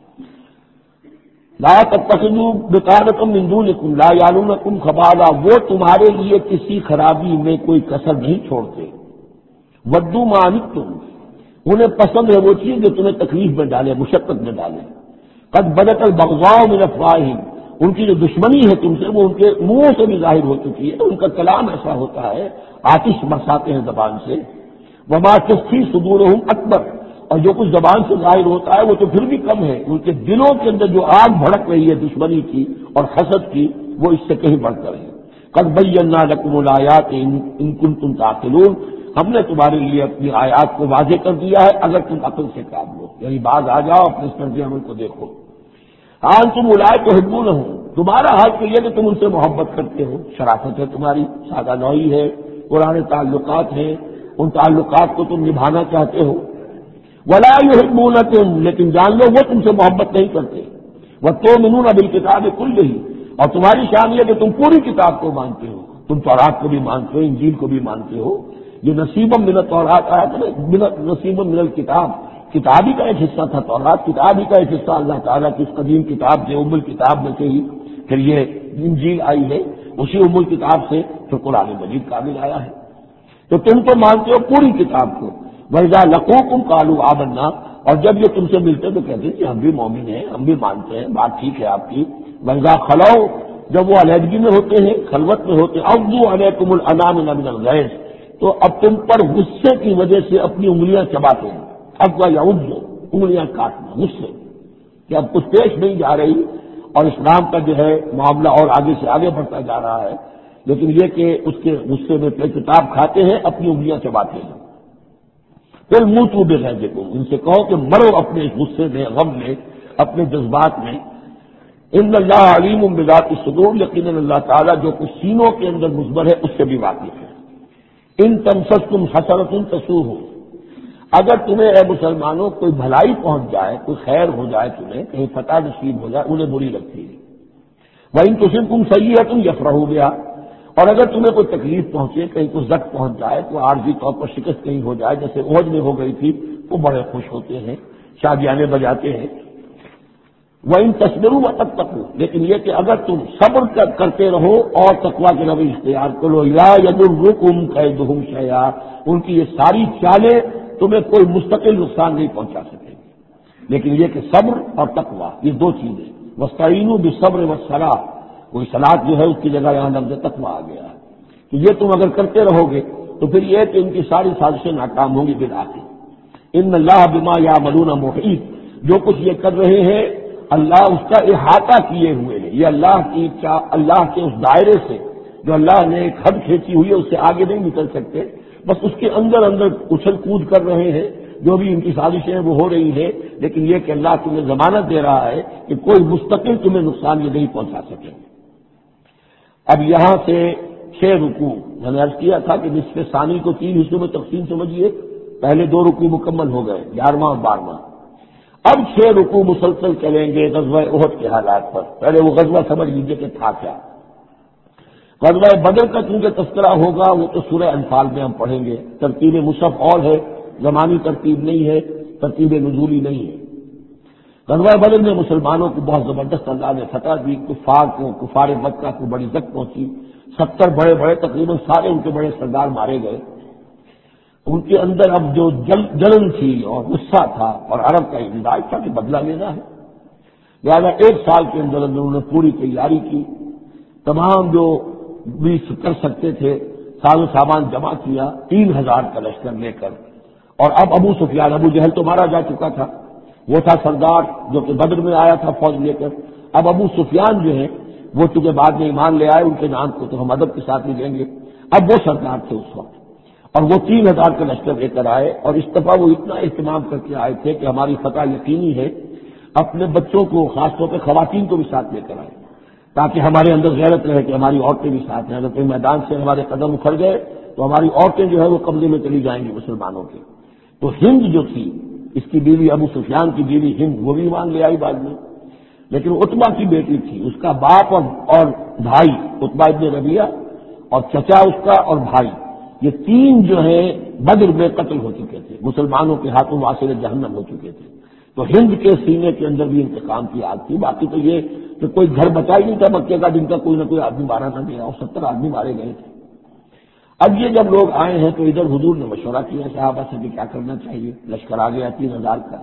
لا تتخذوا بطانة من دونکم لا یعلونکم خبالا، وہ تمہارے لیے کسی خرابی میں کوئی کسر نہیں چھوڑتے، ودوا ما عنتم، انہیں پسند ہے وہ چیز جو تمہیں تکلیف میں ڈالے، مشقت میں ڈالے، قد بدت البغضاء من افواہہم، ان کی جو دشمنی ہے تم سے وہ ان کے منہوں سے بھی ظاہر ہو چکی ہے، ان کا کلام ایسا ہوتا ہے، آتش برساتے ہیں زبان سے، وما تخفی صدورہم اکبر، اور جو کچھ زبان سے ظاہر ہوتا ہے وہ تو پھر بھی کم ہے، ان کے دلوں کے اندر جو آگ بھڑک رہی ہے دشمنی کی اور حسد کی وہ اس سے کہیں بڑھ کر ہے۔ قد بینا لکم الآیات ان کنتم تعقلون، ہم نے تمہارے لیے اپنی آیات کو واضح کر دیا ہے اگر تم عقل سے کام لو، یعنی باز آ جاؤ اپنے اس طرز عمل کو دیکھو۔ آن تم اولئک تحبونہم، تمہارا حال تو یہ کہ تم ان سے محبت کرتے ہو، شرافت ہے تمہاری، سادہ لوئی ہے، پرانے تعلقات ہیں، ان تعلقات کو تم نبھانا چاہتے ہو۔ ولا یحبونکم، لیکن جان لو وہ تم سے محبت نہیں کرتے۔ وتؤمنون بالکتاب کلہ، اور تمہاری شان یہ کہ تم پوری کتاب کو مانتے ہو، تم تورات کو بھی مانتے ہو، انجیل کو بھی مانتے ہو، یہ نصیب من التورات آیا تھا، نصیب من الکتاب، کتاب ہی کا ایک حصہ تھا تورات، کتاب ہی کا ایک حصہ اللہ تعالیٰ کی اس قدیم کتاب سے، ام الکتاب میں سے ہی پھر یہ انجیل آئی ہے، اسی ام الکتاب سے پھر قرآن مجید کامل آیا ہے، تو تم تو مانتے ہو پوری کتاب کو۔ وَإِذَا لَقُوكُمْ قَالُوا آمَنَّا، اور جب یہ تم سے ملتے تو کہتے ہیں کہ ہم بھی مومن ہیں، ہم بھی مانتے ہیں، بات ٹھیک ہے آپ کی۔ وَإِذَا خَلَوْا، جب وہ علیحدگی میں ہوتے ہیں، خلوت میں ہوتے ہیں، عَضُّوا عَلَيْكُمُ الْأَنَامِلَ مِنَ الْغَيْظِ، تو اب تم پر غصے کی وجہ سے اپنی انگلیاں چباتے ہیں، عَضَّ يَعُضُّ، انگلیاں کاٹنا غصے کہ اب کچھ پیش نہیں جا رہی اور اسلام کا جو ہے معاملہ اور آگے سے آگے بڑھتا جا رہا ہے، لیکن یہ کہ اس کے غصے میں کتاب کھاتے ہیں، اپنی انگلیاں چباتے ہیں۔ پھر منہ تو بے رہے کو ان سے کہو کہ مرو اپنے غصے میں، غم میں، اپنے جذبات میں۔ ان اللہ علیم بذات الصدور، یقیناً اللہ تعالیٰ جو کچھ سینوں کے اندر مضمر ہے اس سے بھی واقف ہے۔ ان تمسسکم حسنۃ تسؤہم، اگر تمہیں اے مسلمانوں کوئی بھلائی پہنچ جائے، کوئی خیر ہو جائے، تمہیں کہیں فتح نصیب ہو جائے، انہیں بری لگتی ہے۔ وَإِن تُصِبْكُمْ سَیِّئَةٌ یفرحوا بِہَا، اور اگر تمہیں کوئی تکلیف پہنچے، کہیں کوئی زخم پہنچ جائے، کوئی عارضی طور پر شکست کہیں ہو جائے، جیسے احد میں ہو گئی تھی، وہ بڑے خوش ہوتے ہیں، شادیانے بجاتے ہیں۔ وَإِن تَصْبِرُوا وَتَتَّقُوا، لیکن یہ کہ اگر تم صبر کرتے رہو اور تقویٰ کے روی اختیار کرو، لَا يَضُرُّكُمْ كَيْدُهُمْ شَيْئًا، ان کی یہ ساری چالیں تمہیں کوئی مستقل نقصان نہیں پہنچا سکیں گی، لیکن یہ کہ صبر اور تقویٰ یہ دو چیزیں، وَاسْتَعِینُوا بِالصَّبْرِ وَالصَّلَاةِ، کوئی صلاۃ جو ہے اس کی جگہ یہاں لفظ تقویٰ آ گیا ہے، تو یہ تم اگر کرتے رہو گے تو پھر یہ کہ ان کی ساری سازشیں ناکام ہوں گی بالآخر۔ ان اللہ بما یعملون محیط، جو کچھ یہ کر رہے ہیں اللہ اس کا احاطہ کیے ہوئے ہے، یہ اللہ کی اللہ کے اس دائرے سے جو اللہ نے ایک حد کھینچی ہوئی ہے اس سے آگے نہیں نکل سکتے، بس اس کے اندر اندر اچھل کود کر رہے ہیں، جو بھی ان کی سازشیں ہیں وہ ہو رہی ہیں، لیکن یہ کہ اللہ تمہیں ضمانت دے رہا ہے کہ کوئی مستقل تمہیں نقصان یہ نہیں پہنچا سکے۔ اب یہاں سے چھ رکوع میں نے عرض کیا تھا کہ نصف ثانی کو تین حصوں میں تقسیم سمجھیے، پہلے دو رکوع مکمل ہو گئے، گیارہواں اور بارہواں، اب چھ رکوع مسلسل چلیں گے غزوہ احد کے حالات پر۔ پہلے وہ غزوہ سمجھ لیجیے کہ تھا کیا۔ غزوہ بدر کا چونکہ تذکرہ ہوگا وہ تو سورہ انفال میں ہم پڑھیں گے، ترتیب مصحف اور ہے، زمانی ترتیب نہیں ہے، ترتیب نزولی نہیں ہے۔ غزوہ بدر میں مسلمانوں کو بہت زبردست اللہ نے فتح دی، کفار کو کفار مکہ کو بڑی زد پہنچی، ستر بڑے بڑے تقریباً سارے ان کے بڑے سردار مارے گئے۔ ان کے اندر اب جو جل جلن تھی اور غصہ تھا اور عرب کا انداز تھا کہ بدلہ لینا ہے، لہٰذا ایک سال کے اندر اندر انہوں نے پوری تیاری کی، تمام جو بھی کر سکتے تھے ساز و سامان جمع کیا، تین ہزار کا لشکر لے کر، اور اب ابو سفیان، ابو جہل تو مارا جا چکا تھا، وہ تھا سردار جو کہ بدر میں آیا تھا فوج لے کر، اب ابو سفیان جو ہے وہ چونکہ بعد میں ایمان لے آئے، ان کے نام کو تو ہم ادب کے ساتھ ہی لیں گے، اب وہ سردار تھے اس وقت، اور وہ تین ہزار کا لشکر لے کر آئے، اور اس دفعہ وہ اتنا اہتمام کر کے آئے تھے کہ ہماری فتح یقینی ہے، اپنے بچوں کو خاص طور پہ خواتین کو بھی ساتھ لے کر آئے تاکہ ہمارے اندر غیرت رہے کہ ہماری عورتیں بھی ساتھ ہیں، اگر کوئی میدان سے ہمارے قدم اکھڑ گئے تو ہماری عورتیں جو ہے وہ قبضے میں چلی جائیں گی مسلمانوں کے۔ تو ہند جو تھی اس کی بیوی، ابو سفیان کی بیوی ہند، وہ بھی ایمان لے آئی بعد میں، لیکن عتبہ کی بیٹی تھی، اس کا باپ اور اور بھائی عتبہ ابن ربیعہ، اور چچا اس کا اور بھائی، یہ تین جو ہیں بدر میں قتل ہو چکے تھے، مسلمانوں کے ہاتھوں واصل جہنم ہو چکے تھے۔ تو ہند کے سینے کے اندر بھی انتقام کی آگ تھی، باقی تو یہ کہ کوئی گھر بچا ہی نہیں تھا مکے کا جن کا کوئی نہ کوئی آدمی مارا نہ گیا، اور ستر آدمی مارے گئے تھے۔ اب یہ جب لوگ آئے ہیں تو ادھر حضور نے مشورہ کیا صحابہ سے کہ کیا کرنا چاہیے، لشکر آ گیا تین ہزار کا۔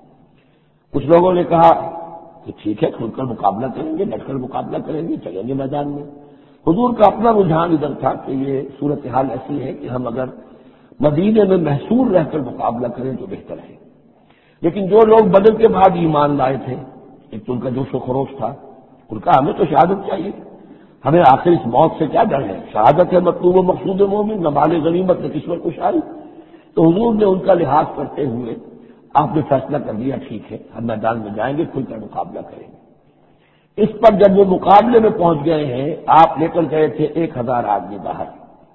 کچھ لوگوں نے کہا کہ ٹھیک ہے کھل کر مقابلہ کریں گے، ڈٹ کر مقابلہ کریں گے، چلیں گے میدان میں۔ حضور کا اپنا رجحان ادھر تھا کہ یہ صورتحال ایسی ہے کہ ہم اگر مدینے میں محصور رہ کر مقابلہ کریں تو بہتر ہے، لیکن جو لوگ بدر کے بعد ایمان لائے تھے، ایک تو ان کا جوش و خروش تھا، ان کا ہمیں تو شہادت چاہیے، ہمیں آخر اس موت سے کیا ڈر ہے، شہادت ہے مطلوب و مقصود مومن، نہ مال غنیمت نہ قسمت کشائی۔ تو حضور نے ان کا لحاظ کرتے ہوئے آپ نے فیصلہ کر دیا ٹھیک ہے ہم میدان میں جائیں گے، کھل کر مقابلہ کریں گے۔ اس پر جب وہ مقابلے میں پہنچ گئے ہیں، آپ لے کر گئے تھے ایک ہزار آدمی باہر،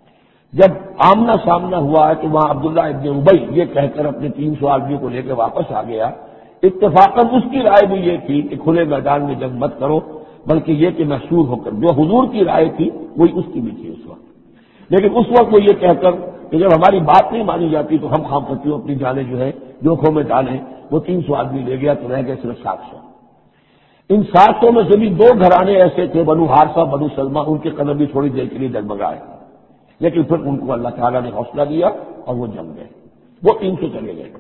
جب آمنا سامنا ہوا ہے تو وہاں عبداللہ ابن ابی یہ کہہ کر اپنے تین سو آدمیوں کو لے کے واپس آ گیا، اتفاقاً اس کی رائے بھی یہ تھی کہ کھلے میدان میں جنگ مت کرو، بلکہ یہ کہ محصور ہو کر، جو حضور کی رائے تھی وہی اس کی بھی تھی اس وقت، لیکن اس وقت وہ یہ کہہ کر کہ جب ہماری بات نہیں مانی جاتی تو ہم خام کرتی ہوں اپنی جانیں جو ہے جوکھوں میں ڈالیں، وہ تین سو آدمی لے گیا تو رہ گئے صرف سات سو۔ ان سات سو میں سے بھی دو گھرانے ایسے تھے، بنو حارثہ بنو سلمہ، ان کے قدم بھی تھوڑی دیر کے لیے ڈگمگائے، لیکن پھر ان کو اللہ تعالیٰ نے حوصلہ دیا اور وہ جم گئے، وہ تین سو چلے گئے۔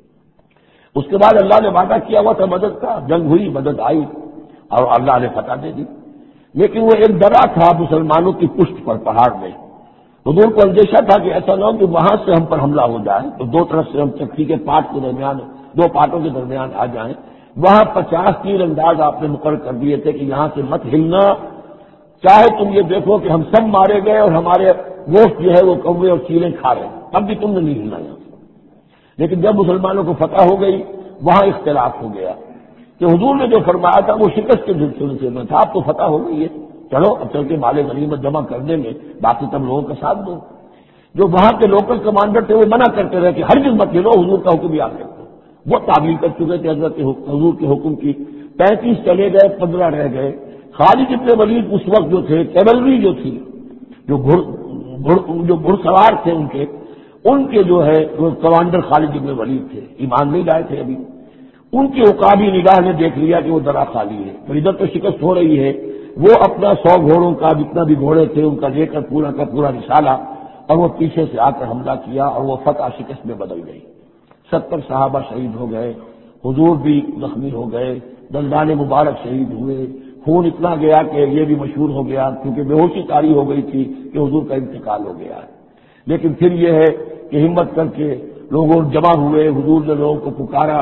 اس کے بعد اللہ نے وعدہ کیا ہوا تھا مدد کا، جنگ ہوئی، مدد آئی اور اللہ نے فتح دے دی، لیکن وہ ایک درا تھا مسلمانوں کی پشت پر پہاڑ میں۔ حضور کو اندیشہ تھا کہ ایسا نہ ہو کہ وہاں سے ہم پر حملہ ہو جائے تو دو طرف سے ہم چکی کے پاٹ کے درمیان، دو پاٹوں کے درمیان آ جائیں۔ وہاں پچاس تیر انداز آپ نے مقرر کر دیے تھے کہ یہاں سے مت ہلنا، چاہے تم یہ دیکھو کہ ہم سب مارے گئے اور ہمارے گوشت جو ہے وہ کوے اور چیلیں کھا رہے ہیں، تب بھی تم نے نہیں ہلنا یہاں سے۔ لیکن جب مسلمانوں کو فتح ہو گئی وہاں اختلاف ہو گیا کہ حضور نے جو فرمایا تھا وہ شکست کے سلسلے میں تھا، اب تو فتح ہو گئی ہے، چلو اب چل کے مال غنیمت جمع کرنے میں باقی تم لوگوں کا ساتھ دو۔ جو وہاں کے لوکل کمانڈر تھے وہ منع کرتے رہے کہ ہرگز مت ہلو، حضور کا حکم یاد رکھو، وہ تعمیل کر چکے تھے حضرت حضور کے حکم کی۔ پینتیس چلے گئے، پندرہ رہ گئے۔ خالد ابن ولید اس وقت جو تھے، کیولری جو تھی، جو گھڑ جو گھڑ سوار تھے ان کے ان کے جو ہے وہ کمانڈر خالد ابن ولید تھے، ایمان نہیں لائے تھے ابھی، ان کی عقابی نگاہ نے دیکھ لیا کہ وہ درا خالی ہے، تو ادھر تو شکست ہو رہی ہے، وہ اپنا سو گھوڑوں کا جتنا بھی گھوڑے تھے ان کا لے کر پورا کا پورا رسالہ، اور وہ پیچھے سے آ کر حملہ کیا اور وہ فتح شکست میں بدل گئی۔ ستر صحابہ شہید ہو گئے، حضور بھی زخمی ہو گئے، دندان مبارک شہید ہوئے، خون اتنا گیا کہ یہ بھی مشہور ہو گیا کیونکہ بے ہوشی طاری ہو گئی تھی کہ حضور کا انتقال ہو گیا ہے۔ لیکن پھر یہ ہے کہ ہمت کر کے لوگوں جمع ہوئے، حضور نے لوگوں کو پکارا،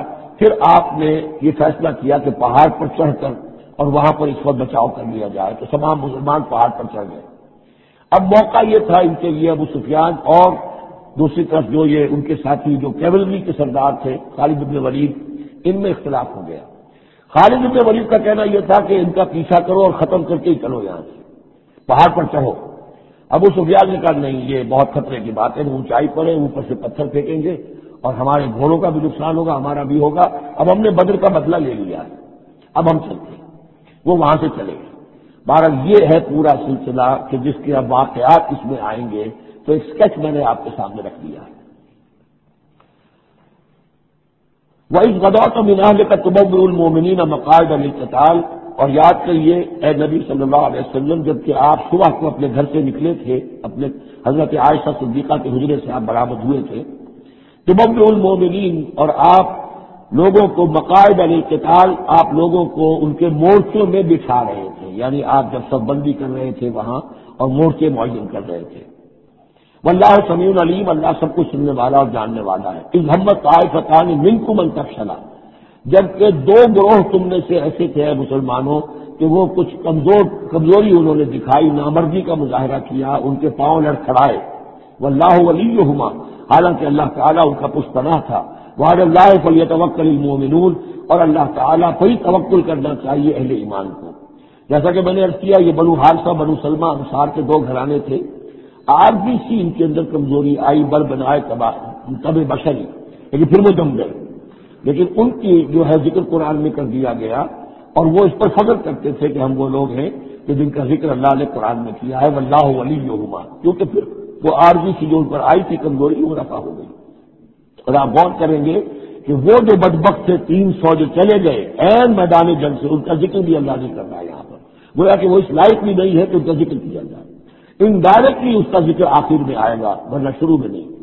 پھر آپ نے یہ فیصلہ کیا کہ پہاڑ پر چڑھ کر اور وہاں پر اس وقت بچاؤ کر لیا جائے، تو تمام مسلمان پہاڑ پر چڑھ گئے۔ اب موقع یہ تھا ان کے لیے ابو سفیان اور دوسری طرف جو یہ ان کے ساتھی جو کیولری کے سردار تھے خالد بن ولید، ان میں اختلاف ہو گیا۔ خالد بن ولید کا کہنا یہ تھا کہ ان کا پیچھا کرو اور ختم کر کے ہی چلو یہاں سے، پہاڑ پر چڑھو۔ ابو سفیان نے کہا نہیں، یہ بہت خطرے کی بات ہے، اونچائی پر ہے، اوپر سے پتھر پھینکیں گے اور ہمارے گھوڑوں کا بھی نقصان ہوگا، ہمارا بھی ہوگا۔ اب ہم نے بدر کا بدلہ لے لیا ہے، اب ہم چلتے ہیں۔ وہ وہاں سے چلے گئے۔ بہرحال یہ ہے پورا سلسلہ کہ جس کے اب واقعات اس میں آئیں گے، تو ایک اسکیچ میں نے آپ کے سامنے رکھ دیا ہے۔ وَإِذْ غَدَوْتَ مِنْ أَهْلِكَ تُبَوِّئُ الْمُؤْمِنِينَ مَقَاعِدَ لِلْقِتَالِ، اور یاد کریے اے نبی صلی اللہ علیہ وسلم، جبکہ آپ صبح کو اپنے گھر سے نکلے تھے، اپنے حضرت عائشہ صدیقہ کے حجرے سے آپ برآمد ہوئے تھے، تُبَوِّئُ الْمُؤْمِنِينَ، اور آپ لوگوں کو مقاعد للقتال، آپ لوگوں کو ان کے مورچوں میں بٹھا رہے تھے، یعنی آپ جب سب بندی کر رہے تھے وہاں اور مورچے معین کر رہے تھے۔ واللہ سمیع علیم، اللہ سب کچھ سننے والا اور جاننے والا ہے۔ اذ ہمت طائفتان منکم ان تفشلا، جبکہ دو گروہ تم میں سے ایسے تھے اے مسلمانوں کہ وہ کچھ کمزور کمزوری انہوں نے دکھائی، نامردی کا مظاہرہ کیا، ان کے پاؤں لڑکھڑائے۔ واللہ ولیہما، حالانکہ اللہ تعالیٰ ان کا پشتپناہ تھا۔ وعلی اللہ فلیتوکل المؤمنون، اور اللہ تعالیٰ پر ہی توکل کرنا چاہیے اہل ایمان کو۔ جیسا کہ میں نے عرض کیا، یہ بنو حارثہ بنو سلمہ انصار کے دو گھرانے تھے۔ آج بھی سی ان کے اندر کمزوری آئی، بل بنائے تب بشری، لیکن پھر وہ جم گئے۔ لیکن ان کی جو ہے ذکر قرآن میں کر دیا گیا، اور وہ اس پر فخر کرتے تھے کہ ہم وہ لوگ ہیں کہ جن کا ذکر اللہ نے قرآن میں کیا ہے، واللہ ولیہما، کیونکہ پھر وہ عارضی سی جو ان پر آئی تھی کمزوری، وہ رفع ہو گئی۔ اور آپ غور کریں گے کہ وہ جو بدبخت تھے تین سو جو چلے گئے عین میدان جنگ سے، ان کا ذکر بھی اللہ نہیں کر رہا ہے یہاں پر، گویا کہ وہ اس لائق بھی نہیں ہے کہ ان کا ذکر کیا جائے۔ انڈائریکٹلی اس کا ذکر آخر میں آئے گا، ورنہ شروع میں نہیں۔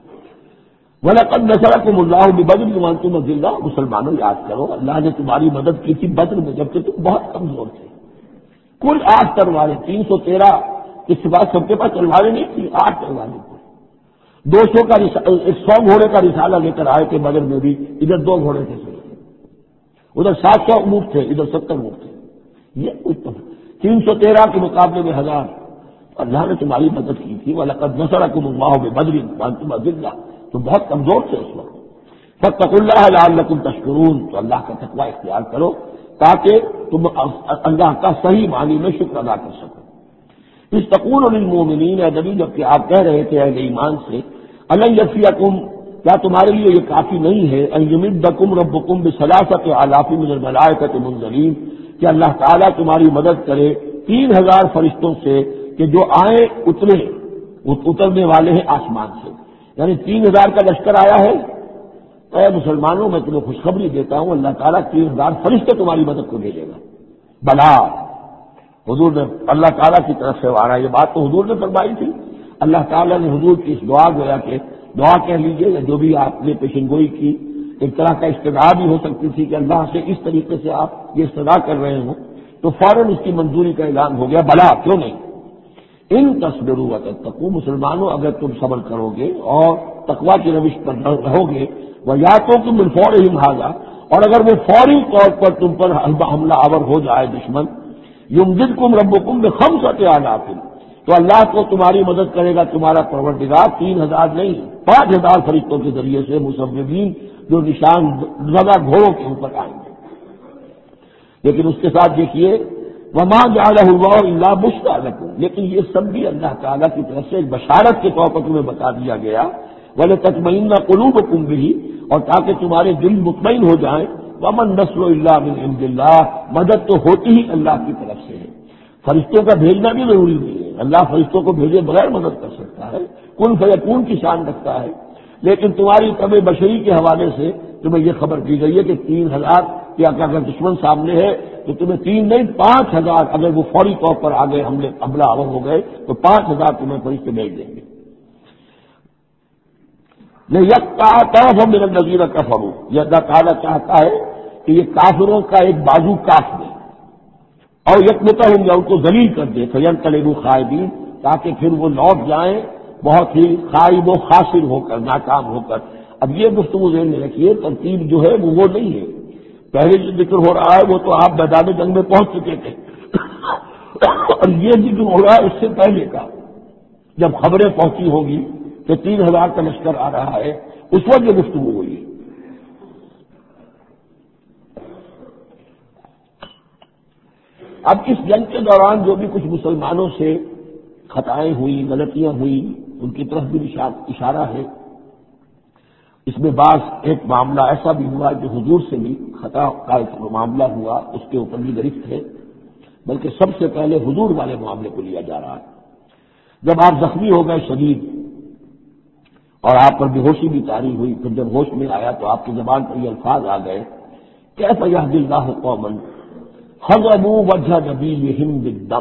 وَلَقَدْ نَصَرَكُمُ اللَّهُ بِبَدْرٍ وَأَنْتُمْ أَذِلَّةٌ، مسلمانوں یاد کرو اللہ نے تمہاری مدد کی تھی بدر میں جبکہ تم بہت کمزور تھے۔ کل آٹھ تلواریں، تین سو تیرہ اس کے بعد سب کے پاس تلواریں نہیں تھی، آٹھ تلواریں تھیں۔ دو سو کا ایک سو گھوڑے کا رسالہ لے کر آئے تھے بدر میں بھی، ادھر دو گھوڑے تھے صرف، ادھر سات سو اونٹ تھے، ادھر ستر اونٹ تھے۔ یہ تین سو تیرہ کے مقابلے میں ہزار، اللہ نے تمہاری مدد کی تھی۔ وَلَقَدْ نَصَرَكُمُ اللَّهُ بِبَدْرٍ وَأَنْتُمْ أَذِلَّةٌ، تم بہت کمزور تھے اس وقت۔ فَاتَّقُوا اللَّهَ لَعَلَّكُمْ تَشْكُرُونَ، تو اللہ کا تقوی اختیار کرو تاکہ تم اللہ کا صحیح معنی میں شکر ادا کر سکو۔ اس تقول للمؤمنین، اے نبی جبکہ آپ کہہ رہے تھے اہل ایمان سے، أَلَنْ يَكْفِيَكُمْ، کیا تمہارے لیے یہ کافی نہیں ہے، أَنْ يُمِدَّكُمْ رَبُّكُمْ بِثَلَاثَةِ آلَافٍ مِنَ الْمَلَائِكَةِ مُنزَلِينَ، کہ اللہ تعالیٰ تمہاری مدد کرے تین ہزار فرشتوں سے کہ جو آئیں اترے اترنے والے ہیں آسمان سے، یعنی تین ہزار کا لشکر آیا ہے۔ اے مسلمانوں میں تمہیں خوشخبری دیتا ہوں، اللہ تعالیٰ تین ہزار فرشتے تمہاری مدد کو بھیجے گا۔ بلا، حضور نے اللہ تعالیٰ کی طرف سے آ رہا ہے، یہ بات تو حضور نے فرمائی تھی۔ اللہ تعالیٰ نے حضور کی اس دعا گویا کہ دعا کہہ لیجیے یا جو بھی آپ نے پیشن گوئی کی، ایک طرح کا استدعا بھی ہو سکتی تھی کہ اللہ سے اس طریقے سے آپ یہ استدعا کر رہے ہوں، تو فوراً اس کی منظوری کا اعلان ہو گیا، بلا کیوں نہیں۔ ان تصبروا وتتقوا، مسلمانوں اگر تم صبر کرو گے اور تقوی کی روش پر رہو گے، وَيَأْتُوكُم مِّن فَوْرِهِمْ هَٰذَا، اور اگر وہ فوری طور پر تم پر حملہ آور ہو جائے دشمن، يُمْدِدْكُمْ رَبُّكُم بِخَمْسَةِ آلَافٍ، تو اللہ کو تمہاری مدد کرے گا تمہارا پروردگار تین ہزار نہیں پانچ ہزار فرشتوں کے ذریعے سے، مصوبین جو نشان زدہ گھوڑوں کے اوپر آئیں گے۔ لیکن اس کے ساتھ دیکھیے وَمَا جَعَلَهُ اللَّهُ إِلَّا بُشْرَىٰ لَكُمْ، لیکن یہ سب بھی اللہ تعالیٰ کی طرف سے ایک بشارت کے طور پر تمہیں بتا دیا گیا، وَلِتَطْمَئِنَّ قُلُوبُكُمْ بِهِ، اور تاکہ تمہارے دل مطمئن ہو جائیں، وَمَا النَّصْرُ إِلَّا مِنْ عِندِ اللَّهِ، مدد تو ہوتی ہی اللہ کی طرف سے ہے، فرشتوں کا بھیجنا بھی ضروری نہیں ہے، اللہ فرشتوں کو بھیجے بغیر مدد کر سکتا ہے، کن فیکون کی شان رکھتا ہے۔ لیکن تمہاری طبع بشری کے حوالے سے تمہیں یہ خبر دی گئی ہے کہ تین ہزار کیا اگر دشمن سامنے ہے تو تمہیں تین نہیں پانچ ہزار اگر وہ فوری طور پر آگے حملے حملہ آور ہو گئے تو پانچ ہزار تمہیں فرشتے بھیج دیں گے۔ من الذین کفروا، یہ اللہ تعالیٰ چاہتا ہے کہ یہ کافروں کا ایک بازو کاٹ دے اور یکمتہم، یا ان کو ذلیل کر دے، فینقلبوا خائبین، تاکہ پھر وہ لوٹ جائیں بہت ہی خائب و خاسر ہو کر، ناکام ہو کر۔ اب یہ گفتگو ذہن میں رکھیے، ترتیب جو ہے وہ وہ نہیں ہے، پہلے جو ذکر ہو رہا ہے وہ تو آپ میدان جنگ میں پہنچ چکے تھے اور یہ ذکر ہو رہا ہے اس سے پہلے کا، جب خبریں پہنچی ہوگی کہ تین ہزار کا لشکر آ رہا ہے، اس وقت یہ گفتگو ہوئی۔ اب اس جنگ کے دوران جو بھی کچھ مسلمانوں سے خطائیں ہوئی، غلطیاں ہوئی، ان کی طرف بھی اشارہ ہے۔ اس میں بعض ایک معاملہ ایسا بھی ہوا جو حضور سے بھی خطا کا ایک معاملہ ہوا، اس کے اوپر بھی گرفت ہے، بلکہ سب سے پہلے حضور والے معاملے کو لیا جا رہا ہے۔ جب آپ زخمی ہو گئے شدید اور آپ پر بے ہوشی بھی طاری ہوئی، پھر جب ہوش میں آیا تو آپ کی زبان پر یہ الفاظ آ گئے، کیف یہدی اللہ قوما خضبوا وجہ نبیہم بالدم،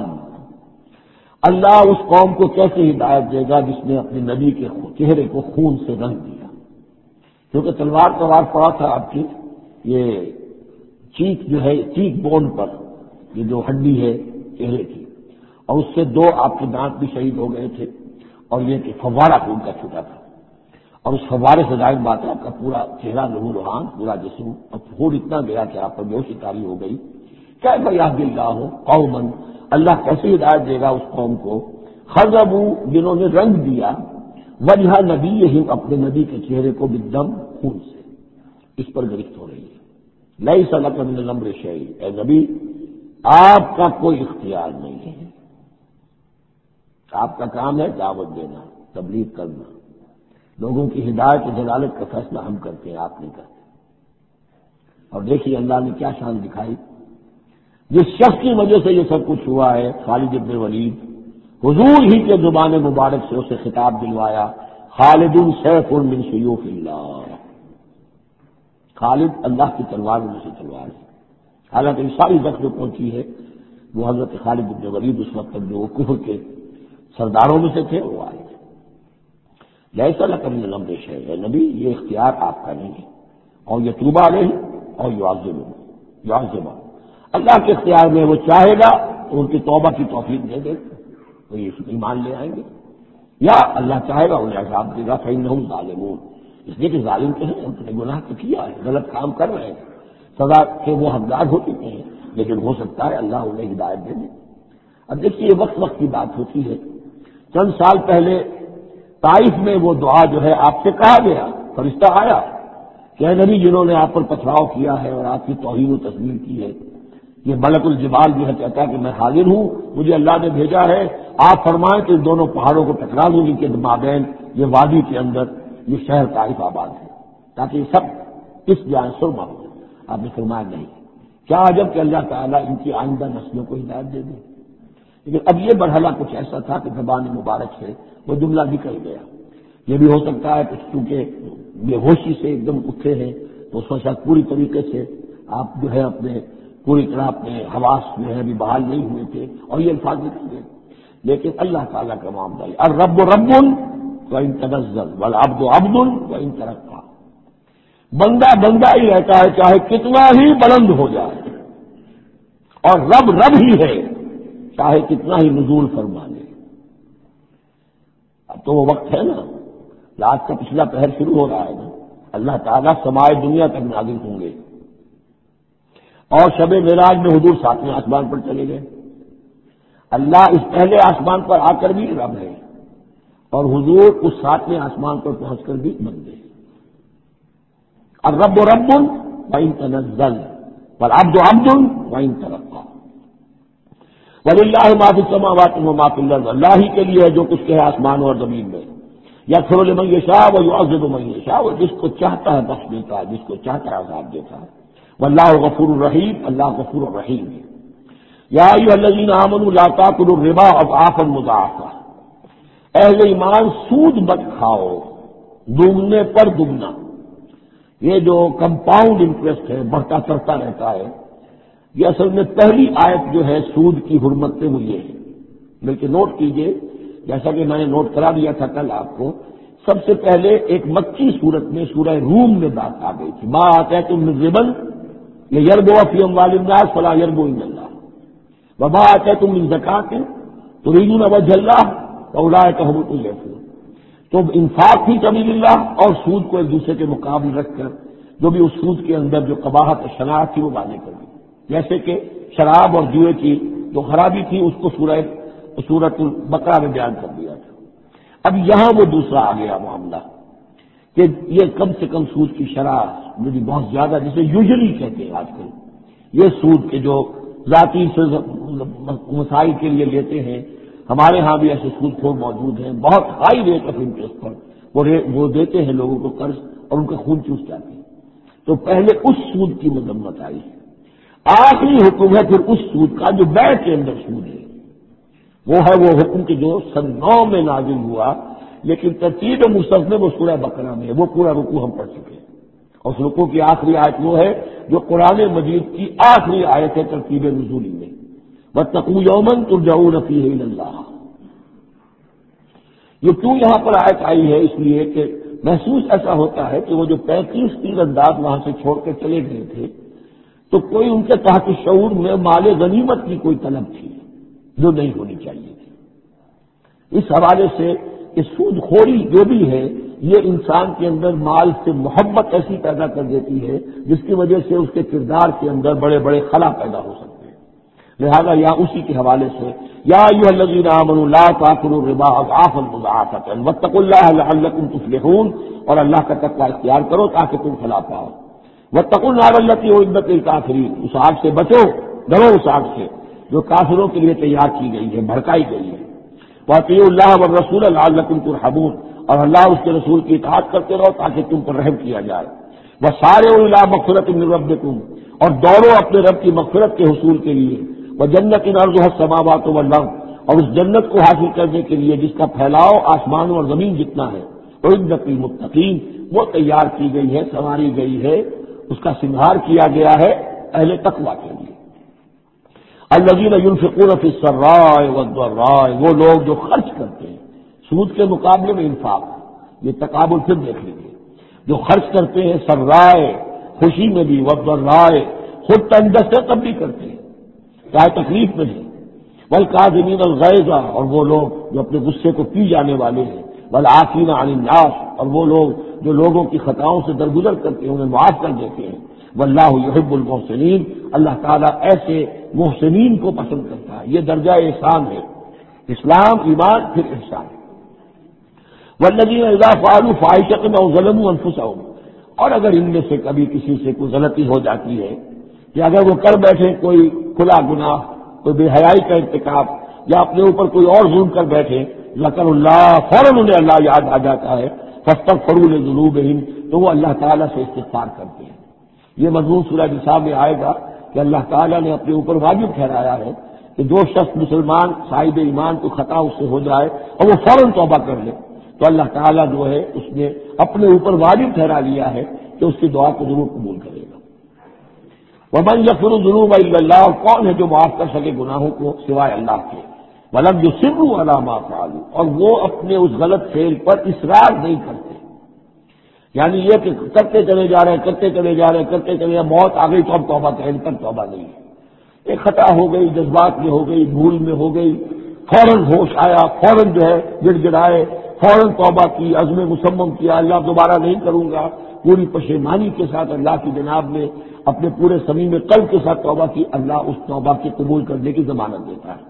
اللہ اس قوم کو کیسے ہدایت دے گا جس نے اپنے نبی کے چہرے کو خون سے رنگ دیا، کیونکہ تلوار کا وار پڑا تھا آپ کی یہ چیک جو ہے، چیک بون پر، یہ جو ہڈی ہے چہرے کی، اور اس سے دو آپ کے دانت بھی شہید ہو گئے تھے، اور یہ کہ فوارہ خون کا چھوٹا تھا، اور اس فوارے سے ظاہر بات ہے آپ کا پورا چہرہ لہو لہان، پورا جسم اور خون اتنا گیا کہ آپ پر بے ہوشی طاری ہو گئی۔ کیف یہدی اللہ قوما، اللہ کیسے ہدایت دے گا اس قوم کو، خضبوا جنہوں نے رنگ دیا، وجہ نبیہم اپنے نبی کے چہرے کو بالدم خون سے، اس پر گرفت ہو رہی ہے۔ لیس لک من الامر شیء، اے نبی آپ کا کوئی اختیار نہیں ہے، آپ کا کام ہے دعوت دینا، تبلیغ کرنا، لوگوں کی ہدایت و جلالت کا فیصلہ ہم کرتے ہیں، آپ نہیں کرتے۔ اور دیکھیے اللہ نے کیا شان دکھائی، جس شخص کی وجہ سے یہ سب کچھ ہوا ہے، خالد ابن ولید، حضور ہی کے زبان مبارک سے اسے خطاب دلوایا، خالد سیف من سیوف اللہ، خالد اللہ کی تلوار میں سے تلوار ہے۔ حالانکہ یہ ساری وقت جو پہنچی ہے وہ حضرت خالد ابن ولید اس وقت تک جو کفر کے سرداروں میں سے تھے وہ آئے تھے۔ لیس لک من الامر شیء، اے نبی یہ اختیار آپ کا نہیں ہے، اور یہ توبہ علیہ اور یعذب یعذب، اللہ کے اختیار میں، وہ چاہے گا تو ان کی توبہ کی توفیق دے دے، وہ یہ ایمان لے آئیں گے، یا اللہ چاہے گا انہیں عذاب دے گا، فإنہم ظالمون، اس لیے کہ ظالم کے ہیں، انہوں نے گناہ تو کیا ہے، غلط کام کر رہے ہیں، سزا کے وہ حقدار ہو چکے ہیں، لیکن ہو سکتا ہے اللہ انہیں ہدایت دے دے۔ اب دیکھیے یہ وقت وقت کی بات ہوتی ہے، چند سال پہلے طائف میں وہ دعا جو ہے آپ سے کہا گیا، فرشتہ آیا کہ اے نبی جنہوں نے آپ پر پتھراؤ کیا ہے اور آپ کی توہین و تذلیل کی ہے، یہ ملک الجبال جو ہے کہتا ہے کہ میں حاضر ہوں، مجھے اللہ نے بھیجا ہے، آپ فرمائیں کہ دونوں پہاڑوں کو ٹکرا دوں گی کہ مابین یہ وادی کے اندر یہ شہر طائف آباد ہے، تاکہ سب اس جان سرما ہو۔ آپ نے فرمایا نہیں، کیا عجب کہ اللہ تعالیٰ ان کی آئندہ نسلوں کو ہدایت دے دے۔ لیکن اب یہ مرحلہ کچھ ایسا تھا کہ زبان مبارک سے وہ جملہ نکل گیا۔ یہ بھی ہو سکتا ہے کہ چونکہ بے ہوشی سے ایک دم اٹھے ہیں تو اس میں شاید پوری طریقے سے آپ جو ہے اپنے پوری طرح اپنے حواس جو ہے ابھی بحال نہیں ہوئے تھے اور یہ الفاظ نکل گئے، لیکن اللہ تعالیٰ کا معاملہ ہے، الرب رب وان تنزل والعبد عبد وان ترقى، بندہ بندہ ہی رہتا ہے چاہے کتنا ہی بلند ہو جائے، اور رب رب ہی ہے چاہے کتنا ہی نزول فرما لے۔ اب تو وہ وقت ہے نا، رات کا پچھلا پہر شروع ہو رہا ہے نا، اللہ تعالیٰ سمائے دنیا تک نازل ہوں گے، اور شب معراج میں حضور ساتویں آسمان پر چلے گئے۔ اللہ اس پہلے آسمان پر آ کر بھی رب ہے، اور حضور اس ساتویں آسمان پر پہنچ کر بھی بن گئے۔ الرب رب وان تنزل والعبد عبد وان ترقى وللہ ما فی السماوات وما فی الارض، اللہ ہی کے لیے ہے جو کچھ ہے آسمان اور زمین میں، یغفر لمن یشاء ویعذب من یشاء، جس کو چاہتا ہے بخش دیتا ہے، جس کو چاہتا ہے عذاب دیتا ہے، واللہ غفور الرحیم، اللہ غفور الرحیم ہے۔ یا ایھا الذین آمنوا لا تاکلوا الربا اضعافا مضاعفہ، اہل ایمان سود مت کھاؤ دوگنے پر دگنا، یہ جو کمپاؤنڈ انٹرسٹ ہے بڑھتا چڑھتا رہتا ہے، یہ اصل میں پہلی آیت جو ہے سود کی حرمت سے وہ یہ ہے۔ بلکہ نوٹ کیجئے، جیسا کہ میں نے نوٹ کرا دیا تھا کل آپ کو، سب سے پہلے ایک مکی صورت میں سورہ روم میں بات آ گئی تھی، ما آتیتم من ربا لیربو فی اموال الناس فلا یربو عند اللہ وما آتیتم من زکاۃ تریدون وجہ اللہ فاولئک هم المضعفون، تو انفاق فی سبیل اللہ اور سود کو ایک دوسرے کے مقابل رکھ کر جو بھی اس سود کے اندر جو قباحت اور شناعت تھی وہ واضح کر دی، جیسے کہ شراب اور جوئے کی جو خرابی تھی اس کو سورہ سورۃ البقرہ میں بیان کر دیا تھا۔ اب یہاں وہ دوسرا آ گیا معاملہ کہ یہ کم سے کم سود کی شرح مجھے بہت زیادہ، جسے یوزلی کہتے ہیں آج کل، یہ سود کے جو ذاتی مسائل کے لیے لیتے ہیں، ہمارے ہاں بھی ایسے سود خور موجود ہیں، بہت ہائی ریٹ آف انٹرسٹ پر وہ وہ دیتے ہیں لوگوں کو قرض اور ان کا خون چوس جاتے ہیں۔ تو پہلے اس سود کی مذمت آئی، آخری حکم ہے پھر اس سود کا جو بیع کے اندر سود ہے، وہ ہے وہ حکم کہ جو سن نو میں نازل ہوا، لیکن ترتیب مصحف میں وہ سورہ بقرہ میں ہے، وہ پورا رکوع ہم پڑھ چکے ہیں، اور اس رکوع کی آخری آیت وہ ہے جو قرآن مجید کی آخری آیت ہے ترتیب نزولی میں، واتقوا یوما ترجعون فیہ الی اللہ۔ یہ کیوں یہاں پر آیت آئی ہے؟ اس لیے کہ محسوس ایسا ہوتا ہے کہ وہ جو پینتیس تیر انداز وہاں سے چھوڑ کے چلے گئے تھے تو کوئی ان کے تحت شعور میں مال غنیمت کی کوئی طلب تھی جو نہیں ہونی چاہیے تھی۔ اس حوالے سے کہ سود خوری جو بھی ہے یہ انسان کے اندر مال سے محبت ایسی پیدا کر دیتی ہے جس کی وجہ سے اس کے کردار کے اندر بڑے بڑے خلا پیدا ہو سکتے ہیں۔ لہذا یا اسی کے حوالے سے یا ایھا الذین آمنوا لا تاکلوا الربا اضعافا مضاعفۃ واتقوا اللہ لعلکم تفلحون، اور اللہ کا تقوی اختیار کرو تاکہ تم فلاح پاؤ۔ واتقوا النار التی اعدت للکافرین، اس آگ سے بچو، ڈرو اس آگ سے جو کافروں کے لیے تیار کی گئی ہے، بھڑکائی گئی ہے۔ واطیعوا اللہ والرسول لعلکم ترحمون، اور اللہ اس کے رسول کی اطاعت کرتے رہو تاکہ تم پر رحم کیا جائے۔ وسارعوا الی مغفرۃ من ربکم، اور دوڑو اپنے رب کی مغفرت کے حصول کے لیے۔ وجنت عرضها السماوات والارض، اور اس جنت کو حاصل کرنے کے لیے جس کا پھیلاؤ آسمانوں اور زمین جتنا ہے۔ اعدت للمتقین، وہ تیار کی گئی ہے، سنواری گئی ہے، اس کا سنگار کیا گیا ہے اہل تقوی کے لیے۔ الذین ينفقون فی السراء والضراء، وہ لوگ جو خرچ کرتے ہیں، سود کے مقابلے میں انفاق، یہ تقابل پھر دیکھ لیجیے، جو خرچ کرتے ہیں سرائے، خوشی میں بھی، والضراء، خود تنگست ہے تب بھی کرتے ہیں چاہے تکلیف میں ہے، والکاظمین الغیظ، اور وہ لوگ جو اپنے غصے کو پی جانے والے ہیں، والعافین عن الناس، اور وہ لوگ جو لوگوں کی خطاؤں سے درگزر کرتے ہیں انہیں معاف کر دیتے ہیں۔ واللہ یحب المحسنین، اللہ تعالیٰ ایسے محسنین کو پسند کرتا ہے، یہ درجہ احسان ہے، اسلام ایمان پھر احسان۔ والذین اذا فعلوا فاحشۃ او ظلموا انفسهم، اور اگر ان میں سے کبھی کسی سے کوئی غلطی ہو جاتی ہے کہ اگر وہ کر بیٹھے کوئی کھلا گناہ، کوئی بے حیائی کا ارتکاب، یا اپنے اوپر کوئی اور ظلم کر بیٹھے، ذکر اللہ، فوراً انہیں اللہ یاد آ جاتا ہے، فاستغفروا لذنوبہم، تو وہ اللہ تعالیٰ سے استغفار کرتے ہیں۔ یہ مضمون سورہ نساء میں آئے گا کہ اللہ تعالیٰ نے اپنے اوپر واجب ٹھہرایا ہے کہ جو شخص مسلمان صاحب ایمان کو خطا اس سے ہو جائے اور وہ فوراً توبہ کر لے تو اللہ تعالیٰ جو ہے اس نے اپنے اوپر واجب ٹھہرا لیا ہے کہ اس کی دعا کو ضرور قبول کرے گا۔ ومن یغفر الذنوب الا اللہ، اور کون ہے جو معاف کر سکے گناہوں کو سوائے اللہ کے۔ ولم یصروا علی ما فعلوا، اور وہ اپنے اس غلط فعل پر اصرار نہیں کرتے، یعنی یہ کہ کرتے چلے جا رہے ہیں کرتے چلے جا رہے ہیں کرتے چلے جا رہے ہیں، موت آ گئی تو اب توبہ کریں، پر توبہ نہیں ہے، ایک خطا ہو گئی، جذبات میں ہو گئی، بھول میں ہو گئی، فوراً ہوش آیا، فوراً جو ہے گڑ گڑائے، فوراً توبہ کی، عزم مصمم کیا اللہ دوبارہ نہیں کروں گا، پوری پشیمانی کے ساتھ اللہ کی جناب میں اپنے پورے صمیم قلب کے ساتھ توبہ کی، اللہ اس توبہ کے قبول کرنے کی ضمانت دیتا ہے۔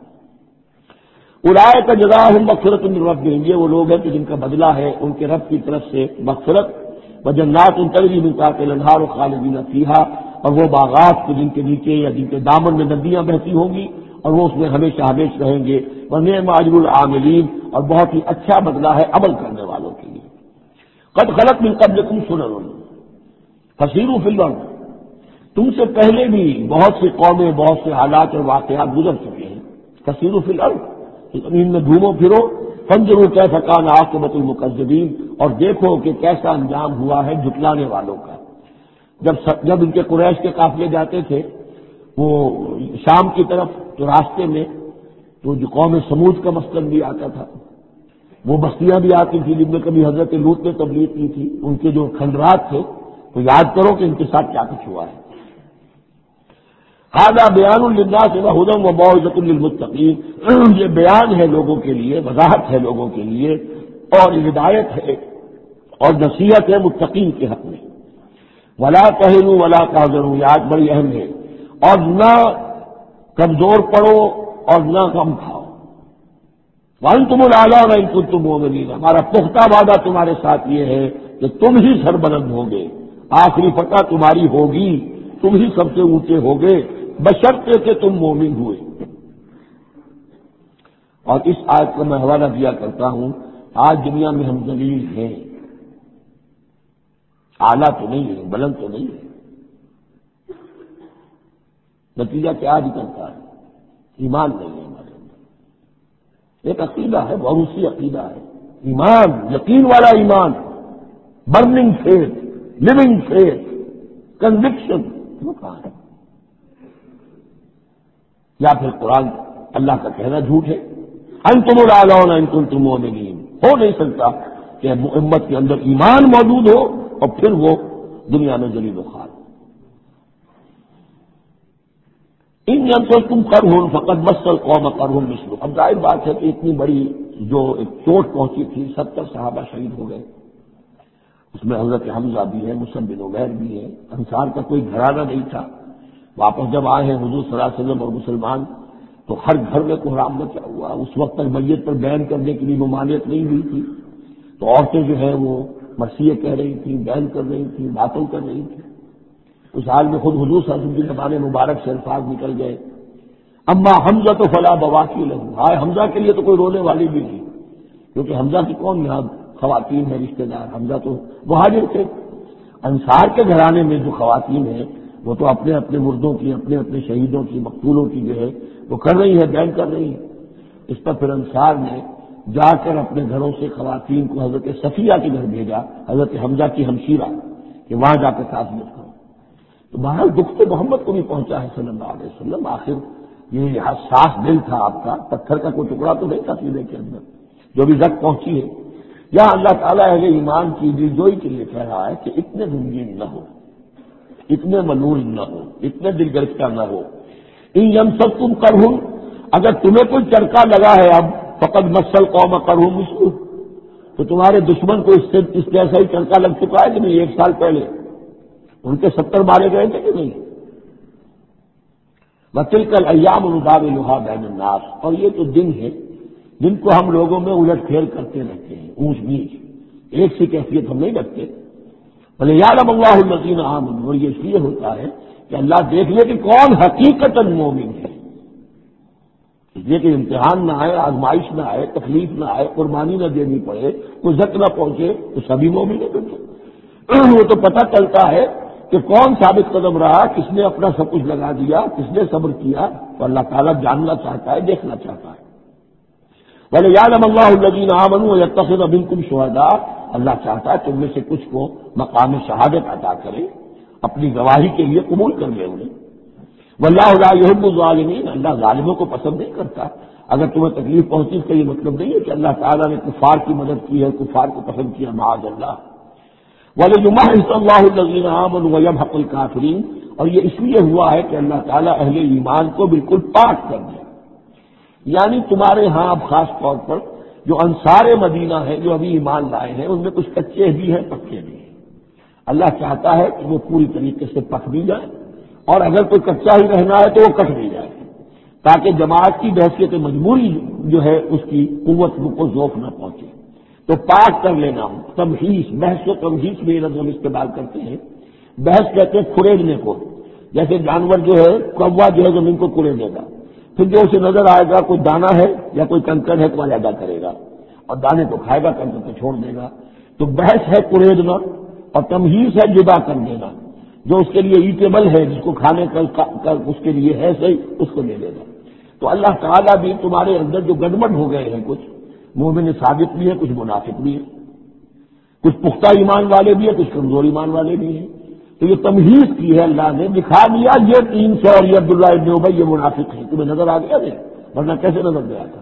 اولئک جزاؤہم مغفرۃ من ربہم، یہ وہ لوگ ہیں کہ جن کا بدلہ ہے ان کے رب کی طرف سے مغفرت، وجنات تجری من تحتہا الانہار خالدین فیہا، اور وہ باغات کے جن کے نیچے یا جن کے دامن میں ندیاں بہتی ہوں گی اور وہ اس میں ہمیشہ ہمیش رہیں گے۔ ونعم اجر العاملین، اور بہت ہی اچھا بدلہ ہے عمل کرنے والوں کے لیے۔ قد خلت من قبلکم سنن فسیروا فی الارض، تم سے پہلے بھی بہت سی قومیں، بہت سے حالات اور واقعات گزر چکے ہیں۔ فسیروا فی الارض، زمین میں گھومو پھرو، فانظروا کیف کان عاقبۃ المکذبین، اور دیکھو کہ کیسا انجام ہوا ہے جھٹلانے والوں کا۔ جب جب ان کے قریش کے قافلے جاتے تھے وہ شام کی طرف تو راستے میں تو جو قوم سمود کا مسکن بھی آتا تھا، وہ بستیاں بھی آتی تھی جن میں کبھی حضرت لوط نے تبلیغ کی تھی، ان کے جو کھنڈرات تھے تو یاد کرو کہ ان کے ساتھ کیا کچھ ہوا ہے۔ ھذا بیان للناس وہدی وموعظۃ للمتقین، یہ بیان ہے لوگوں کے لیے، وضاحت ہے لوگوں کے لیے، اور ہدایت ہے اور نصیحت ہے متقین کے حق میں. ولا تہنوا ولا تحزنوا، یہ آج بڑی اہم ہے. اور نہ کمزور پڑو اور نہ غم کھاؤ. وانتم الاعلون ان کنتم مؤمنین، ہمارا پختہ وعدہ تمہارے ساتھ یہ ہے کہ تم ہی سربلند ہوگے، آخری فتح تمہاری ہوگی، تم ہی سب سے اونچے ہوگے بشرطے کہ تم مومن ہوئے. اور اس آیت کا میں حوالہ دیا کرتا ہوں. آج دنیا میں ہم ذلیل ہیں، اعلیٰ تو نہیں ہے، بلند تو نہیں ہے. نتیجہ کیا نکلتا ہے؟ ایمان نہیں ہے ہمارے اندر. ایک عقیدہ ہے، بہت سی عقیدہ ہے، ایمان، یقین والا ایمان، burning faith, living faith, conviction, وہ کہاں ہے؟ یا پھر قرآن اللہ کا کہنا جھوٹ ہے. انتم الاعلون ان کنتم مؤمنین. ہو نہیں سکتا کہ امت کے اندر ایمان موجود ہو اور پھر وہ دنیا میں ذلیل و خوار. ان يمسسكم قرح فقد مس القوم قرح مثله. اب ظاہر بات ہے کہ اتنی بڑی جو ایک چوٹ پہنچی تھی، ستر صحابہ شہید ہو گئے، اس میں حضرت حمزہ بھی ہے، مصعب بن عمیر بھی ہے. انصار کا کوئی گھرانہ نہیں تھا. واپس جب آئے ہیں حضور صلی اللہ علیہ وسلم اور مسلمان، تو ہر گھر میں کوحرام مچا ہوا. اس وقت تک میت پر بیان کرنے کے لیے ممانعت نہیں ہوئی تھی، تو عورتیں جو ہیں وہ مرثیے کہہ رہی تھیں، بیان کر رہی تھیں، باتیں کر رہی تھیں. اس حال میں خود حضور صلی اللہ علیہ وسلم کی زبان مبارک سے الفاظ نکل گئے، اما حمزہ تو فلا بواکی لہو. ہائے حمزہ کے لیے تو کوئی رونے والی بھی نہیں، کیونکہ حمزہ کی کون یہاں خواتین ہیں رشتے دار؟ حمزہ تو مہاجر تھے. انصار کے گھرانے میں جو خواتین ہیں وہ تو اپنے اپنے مردوں کی، اپنے اپنے شہیدوں کی، مقتولوں کی جو ہے وہ کر رہی ہے، بیان کر رہی ہے. اس پر پھر انصار نے جا کر اپنے گھروں سے خواتین کو حضرت صفیہ کے گھر بھیجا، حضرت حمزہ کی ہمشیرہ، کہ وہاں جا کر تعزیت کرو. تو بہرحال دکھ تو محمد کو بھی پہنچا ہے صلی اللہ علیہ وسلم. آخر یہ حساس دل تھا آپ کا، پتھر کا کوئی ٹکڑا تو نہیں تھا سینے کے اندر. جو بھی زخم پہنچی ہے، یا اللہ تعالیٰ اہل ایمان کی دلجوئی کے لیے کہہ رہا ہے کہ اتنے غمگین نہ ہو، اتنے ملول نہ ہو، اتنے دل گرفتہ نہ ہو. ان یمسسکم قرح، اگر تمہیں کوئی چرکا لگا ہے اب، فقد مس القوم قرح مثلہ، تو تمہارے دشمن کو اس سے اس جیسا ہی چرکا لگ چکا ہے کہ نہیں. ایک سال پہلے ان کے ستر مارے گئے تھے کہ نہیں. وَتِلْكَ الْأَيَّامُ نُدَاوِلُهَا بَيْنَ النَّاسِ، اور یہ تو دن ہے جن کو ہم لوگوں میں الٹ پھیر کرتے رہتے ہیں، اونچ نیچ، ایک سی کیفیت ہم نہیں رکھتے. وَلِيَعْلَمَ اللَّهُ الَّذِينَ آمَنُوا، اور یہ اس لیے ہوتا ہے کہ اللہ دیکھ لے کہ کون حقیقتاً مومن ہے. اس لیے کہ امتحان نہ آئے، آزمائش نہ آئے، تکلیف نہ آئے، قربانی نہ دینی پڑے، کوئی زک نہ پہنچے تو سبھی مومن ہیں. وہ تو پتہ چلتا ہے کہ کون ثابت قدم رہا، کس نے اپنا سب کچھ لگا دیا، کس نے صبر کیا. تو اللہ تعالیٰ جاننا چاہتا ہے، دیکھنا چاہتا ہے. وَلِيَعْلَمَ اللَّهُ الَّذِينَ آمَنُوا وَيَتَّخِذَ مِنكُمْ شُهَدَاءَ، اللہ چاہتا ہے تم میں سے کچھ کو مقام شہادت عطا کرے، اپنی گواہی کے لیے قبول کر لے انہیں. وَاللَّهُ لَا يُحِبُّ الظَّالِمِينَ، اللہ ظالموں کو پسند نہیں کرتا. اگر تمہیں تکلیف پہنچی اس کا یہ مطلب نہیں ہے کہ اللہ تعالیٰ نے کفار کی مدد کی ہے، کفار کو پسند کیا، معاذ اللہ. وَلِيُمَحِّصَ اللَّهُ الَّذِينَ آمَنُوا وَيَمْحَقَ الْكَافِرِينَ، اور یہ اس لیے ہوا ہے کہ اللہ تعالیٰ اہل ایمان کو بالکل پاک کر دے. یعنی تمہارے ہاں اب خاص طور پر جو انصار مدینہ ہیں، جو ابھی ایمان لائے ہیں، ان میں کچھ کچے بھی ہیں، پکے بھی ہیں. اللہ چاہتا ہے کہ وہ پوری طریقے سے پک بھی جائے، اور اگر کوئی کچا ہی رہنا ہے تو وہ کٹ بھی جائے، تاکہ جماعت کی بحثیت مجبوری جو ہے اس کی قوت کو ذوق نہ پہنچے. تو پاک کر لینا، تمحیص، بحث و تمحیص میں یہ لفظ ہم استعمال کرتے ہیں. بحث کہتے ہیں کھڑیدنے کو، جیسے جانور جو ہے کوا جو ہے زمین کو کھڑے گا، پھر جو اسے نظر آئے گا کوئی دانا ہے یا کوئی کنکر ہے تو علیحدہ کرے گا، اور دانے کو کھائے گا، کنکر کو چھوڑ دے گا. تو بحث ہے کھڑیدنا، اور تمحیص ہے جدا کر دینا. جو اس کے لیے ایٹیبل ہے، جس کو کھانے کا اس کے لیے ہے صحیح، اس کو لے لے گا. تو اللہ تعالیٰ بھی تمہارے اندر جو گڑبڑ ہو گئے ہیں، کچھ مومن ثابت بھی ہے، کچھ منافق بھی ہے، کچھ پختہ ایمان والے بھی ہیں، کچھ کمزور ایمان والے بھی ہیں. تو یہ تمہیز کی ہے، اللہ نے دکھا دیا یہ تین سو اور یہ عبداللہ ابن ابی یہ منافق ہیں. تمہیں نظر آ گیا نہیں، ورنہ کیسے نظر گیا تھا.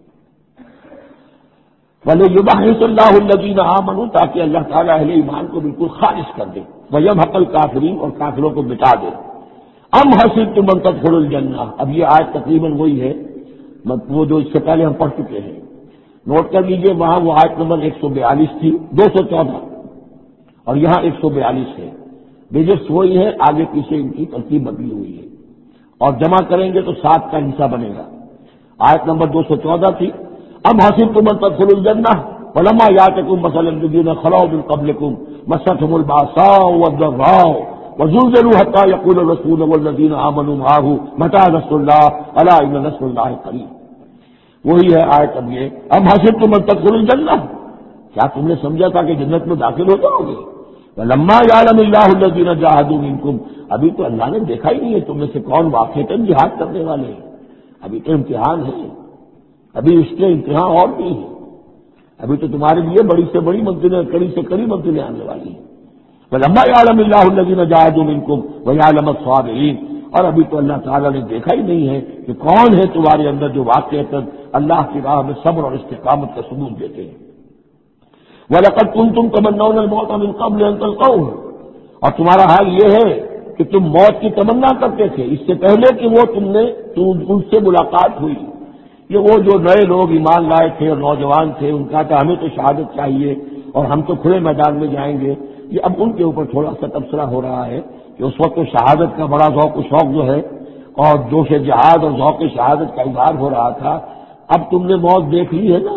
وَلِيُمَحِّصَ اللَّهُ الَّذِينَ آمَنُوا، تاکہ اللہ تعالیٰ اہل ایمان کو بالکل خالص کر دے. وَيَمْحَقَ الْكَافِرِينَ، اور کافروں کو مٹا دے. ام حسبتم ان تدخلوا الجنہ، اب یہ آیت تقریباً وہی ہے وہ جو اس سے پہلے ہم پڑھ چکے ہیں. نوٹ کر لیجئے، وہاں وہ آیت نمبر ایک سو بیالیس تھی، دو سو چودہ، اور یہاں ایک سو بیالیس ہے. ڈیجٹس وہی ہے، آگے پیچھے ان کی ترتیب بدلی ہوئی ہے، اور جمع کریں گے تو سات کا حصہ بنے گا. آیت نمبر دو سو چودہ تھی، ام حسبتم ان تدخلوا الجنہ ولما یاتکم مثل الذین خلوا من قبلکم مستهم البأساء والضراء وزلزلوا حتى يقول الرسول والذین آمنوا معه متى نصر الله الا ان نصر الله قریب. وہی ہے آیت اب یہ، ام حسبتم ان تدخلوا الجنہ، کیا تم نے سمجھا تھا کہ جنت میں داخل ہو جاؤ گے؟ ولما یعلم اللہ الذین جاہدوا منکم، ابھی تو اللہ نے دیکھا ہی نہیں ہے تم میں سے کون واقعتاً جہاد کرنے والے ہیں. ابھی تو امتحان ہے، ابھی اس کے امتحان اور بھی ہیں، ابھی تو تمہارے لیے بڑی سے بڑی منزلیں، کڑی سے کڑی منزلیں آنے والی ہیں. ولما یعلم اللہ الذین جاہدوا منکم ویعلم الصابرین، اور ابھی تو اللہ تعالیٰ نے دیکھا ہی نہیں ہے کہ کون ہے تمہارے اندر جو واقعتاً اللہ کی راہ میں صبر اور استقامت کا ثبوت دیتے ہیں. وَلَقَدْ كُنْتُمْ تَمَنَّوْنَ الْمَوْتَ مِنْ قَبْلِ أَنْ تَلْقَوْهُ، اور تمہارا حال یہ ہے کہ تم موت کی تمنا کرتے تھے اس سے پہلے کہ وہ تم نے ان سے ملاقات ہوئی. یہ وہ جو نئے لوگ ایمان لائے تھے اور نوجوان تھے، ان کا تھا ہمیں تو شہادت چاہیے اور ہم تو کھلے میدان میں جائیں گے. یہ اب ان کے اوپر تھوڑا سا تبصرہ ہو رہا ہے کہ اس وقت تو شہادت کا بڑا ذوق و شوق جو ہے اور جوش جہاد اور ذوق شہادت کا اظہار ہو رہا تھا، اب تم نے موت دیکھ لی ہے نا.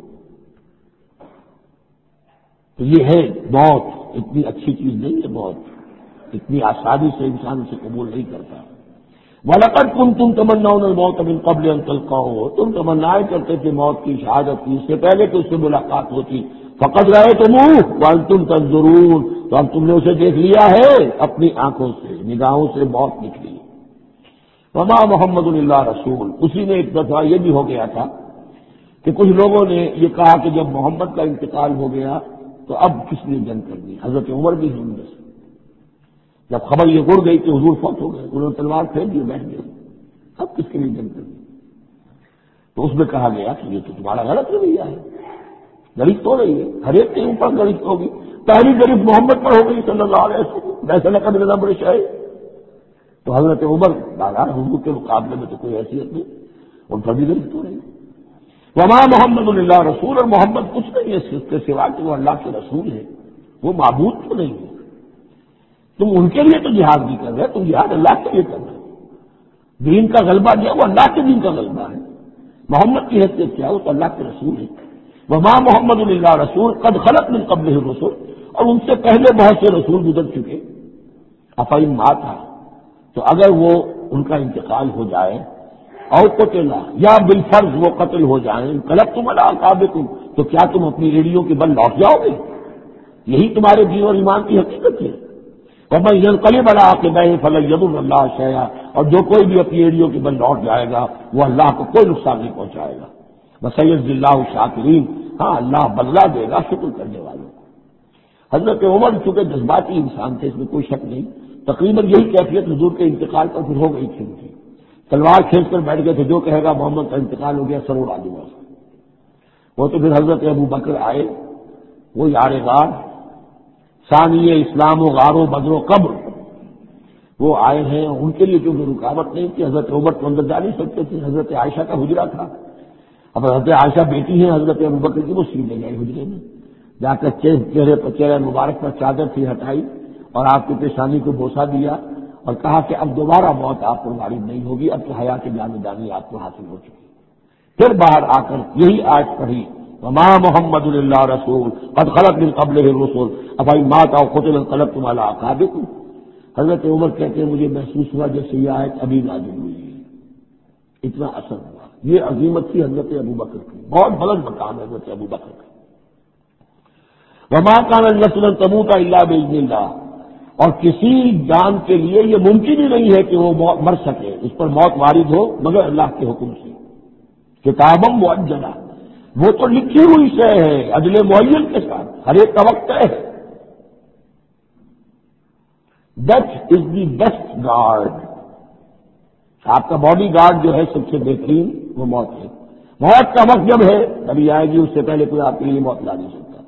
تو یہ ہے موت، اتنی اچھی چیز نہیں ہے موت، اتنی آسانی سے انسان اسے قبول نہیں کرتا. وَلَقَدْ كُنْتُمْ تَمَنَّوْنَ الْمَوْتَ مِنْ قَبْلِ أَنْ تَلْقَوْهُ، تم تمنائیں کرتے تھے موت کی، شہادت کی، اس سے پہلے کہ اس سے ملاقات ہوتی. فَقَدْ رَأَيْتُمُوهُ وَأَنْتُمْ تَنظُرُونَ، تو اب تم نے اسے دیکھ لیا ہے اپنی آنکھوں سے، نگاہوں سے موت نکلی. وَمَا مُحَمَّدٌ إِلَّا رَسُولٌ، اسی میں ایک دفعہ یہ بھی ہو گیا تھا کہ کچھ لوگوں نے یہ کہا کہ جب محمد کا انتقال ہو گیا تو اب کس نے جنگ کرنی؟ حضرت عمر بھی ہیں ان میں سے. جب خبر یہ اڑ گئی کہ حضور فوت ہو گئے، انہوں نے تلوار پھینک دی، بیٹھ گئے، اب کس کے لیے جنگ کرنی؟ تو اس میں کہا گیا کہ یہ تو تمہارا غلط رویہ ہے، گرفت ہو رہی ہے، ہر ایک کے اوپر گرفت ہوگی. پہلی گرفت محمد پر ہو گئی صلی اللہ علیہ وسلم، ویسے لقد نظام بڑے شاہی. تو حضرت عمر بازار حضور کے مقابلے میں تو کوئی حیثیت نہیں، ان پر بھی گرفت ہو رہی ہے. وما محمد اللہ رسول، اور محمد کچھ نہیں ہے اس کے سوا کہ وہ اللہ کے رسول ہے، وہ معبود تو نہیں ہے. تم ان کے لیے تو جہاد نہیں کر رہے، تم جہاد اللہ کے لیے کر رہے. دین کا غلبہ جو ہے وہ اللہ کے دین کا غلبہ ہے. محمد کی حیثیت کیا ہے؟ وہ تو اللہ کے رسول ہے. وما محمد اللہ رسول قد خلت من قبلہ الرسل، اور ان سے پہلے بہت سے رسول گزر چکے. افئن مات، تو اگر وہ ان کا انتقال ہو جائے، اور قتل یا بالفرض وہ قتل ہو جائیں، انقلبتم تم علی اعقابکم، تو کیا تم اپنی ایڑیوں کے بل لوٹ جاؤ گے؟ یہی تمہارے دین اور ایمان کی حقیقت ہے. ومن ينقلب على عقبيه فلن يضر الله شيئا، اور جو کوئی بھی اپنی ایڑیوں کے بل لوٹ جائے گا وہ اللہ کو کوئی نقصان نہیں پہنچائے گا. وسيجزي الله الشاكرين، ہاں اللہ بدلہ دے گا شکر کرنے والوں کو. حضرت عمر چونکہ جذباتی انسان تھے، اس میں کوئی شک نہیں، تقریباً یہی کیفیت حضور کے انتقال پر پھر ہو گئی تھی ان کی. تلوار کھینچ کر بیٹھ گئے تھے، جو کہے گا محمد کا انتقال ہو گیا سرور آ دوں گا. وہ تو پھر حضرت ابو بکر آئے، وہ یار غار ثانی اسلام و غار و بدر و قبر، وہ آئے ہیں. ان کے لیے کیونکہ رکاوٹ نہیں تھی، حضرت عمر تو اندر جا نہیں سکتے تھے، حضرت عائشہ کا حجرہ تھا. اب حضرت عائشہ بیٹی ہیں حضرت ابو بکر کی، وہ سیدھے گئے حجرے میں، جا کر چہرے پر چہرے مبارک پر چادر تھی ہٹائی اور آپ کی پیشانی کو بوسہ دیا اور کہا کہ اب دوبارہ موت آپ کو وارد نہیں ہوگی، اب تو حیات جاندانی آپ کو حاصل ہو چکی. پھر باہر آ کر یہی آیت پڑھی، وما محمد اللہ رسول قد خلت من قبلہ الرسل افئن مات او قتل انقلبتم علی اعقابکم. حضرت عمر کہتے ہیں مجھے محسوس ہوا جیسے یہ آیت ابھی نازل ہوئی ہے، اتنا اثر ہوا. یہ عظیمت تھی حضرت ابو بکر کی، بہت بلند مقام ہے حضرت ابو بکر کا. وما كان النفس ان تموت الا باذن اللہ، اور کسی جان کے لیے یہ ممکن ہی نہیں ہے کہ وہ مر سکے، اس پر موت وارد ہو مگر اللہ کے حکم سے. کتابم مؤجلہ، وہ تو لکھی ہوئی شے ہے اجل معین کے ساتھ، ہر ایک کا وقت ہے. Death is the best guard, آپ کا باڈی گارڈ جو ہے سب سے بہترین وہ موت ہے. موت کا وقت جب ہے تبھی آئے گی، اس سے پہلے کوئی آپ کے لیے موت لا نہیں سکتا.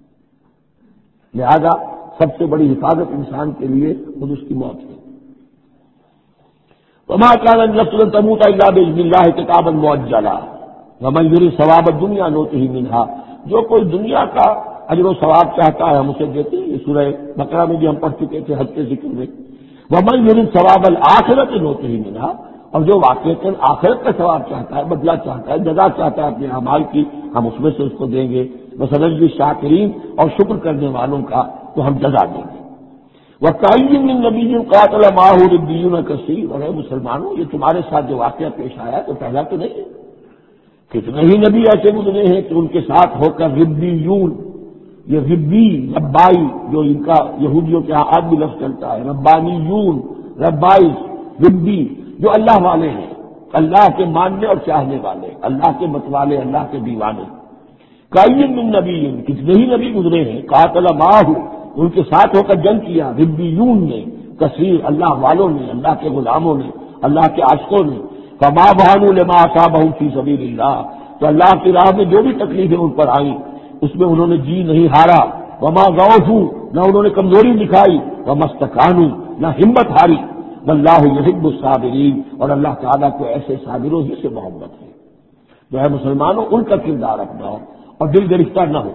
لہذا سب سے بڑی حفاظت انسان کے لیے خود اس کی موت ہے. وما كان النفس ان تموت الا باذن الله كتابا مؤجلا. ومن یرید ثواب الدنیا نؤتہ منہا، جو کوئی دنیا کا اجر و ثواب چاہتا ہے ہم اسے دیتے ہیں. یہ سورہ بقرہ میں بھی ہم پڑھ چکے تھے حج کے ذکر میں. ومن یرید ثواب الآخرۃ نؤتہ منہا، اور جو واقعتاً آخرت کا ثواب چاہتا ہے، بدلہ چاہتا ہے، جزا چاہتا ہے اپنے اعمال کی، ہم اس میں سے اس کو دیں گے. وسنجزی الشاکرین، اور شکر کرنے والوں کا تو ہم جزا دیں گے. وَكَأَيٍّ مِّن نَّبِيٍّ قَاتَلَ مَعَهُ رِبِّيُّونَ كَثِيرٌ، اور اے مسلمانوں یہ تمہارے ساتھ جو واقعہ پیش آیا تو پہلا تو نہیں ہے. کتنے ہی نبی ایسے گزرے ہیں کہ ان کے ساتھ ہو کر ربیون، یہ ربی ربائی جو ان کا یہودیوں کے ہاں آج بھی لفظ چلتا ہے، ربانیون، ربائز، ربی، جو اللہ والے ہیں، اللہ کے ماننے اور چاہنے والے، اللہ کے متوالے، اللہ کے دیوانے. کئی من نبی، کتنے ہی نبی گزرے ہیں، قاتل معہ، ان کے ساتھ ہو کر جنگ کیا، ربیون نے، کثیر، اللہ والوں نے، اللہ کے غلاموں نے، اللہ کے عاشقوں نے. فما بہانوا لما اصابہم فی سبیل اللہ، تو اللہ کی راہ میں جو بھی تکلیفیں ان پر آئیں اس میں انہوں نے جی نہیں ہارا. وما ضعفوا، نہ انہوں نے کمزوری دکھائی. وما استکانوا، نہ ہمت ہاری. واللہ یحب الصابرین، اور اللہ تعالیٰ کو ایسے صابروں ہی سے محبت ہے. جو ہے مسلمانوں ان کا کردار اپناؤ اور دل گرفتہ نہ ہو.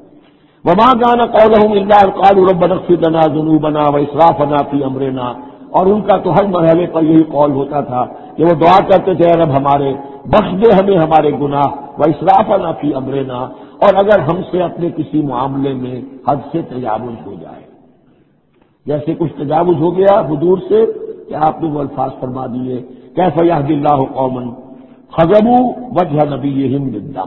وما كان قولهم الا ان قالوا ربنا اغفر لنا ذنوبنا واسرافنا في امرنا، اور ان کا تو ہر مرحلے پر یہی قول ہوتا تھا کہ وہ دعا کرتے تھے اے رب ہمارے بخش دے ہمیں ہمارے گناہ، واسرافنا في امرنا، اور اگر ہم سے اپنے کسی معاملے میں حد سے تجاوز ہو جائے، جیسے کچھ تجاوز ہو گیا حدود سے کہ آپ نے وہ الفاظ فرما دیے کیف یہدی اللہ قوما خذبوا وجہ نبیہم بالدم،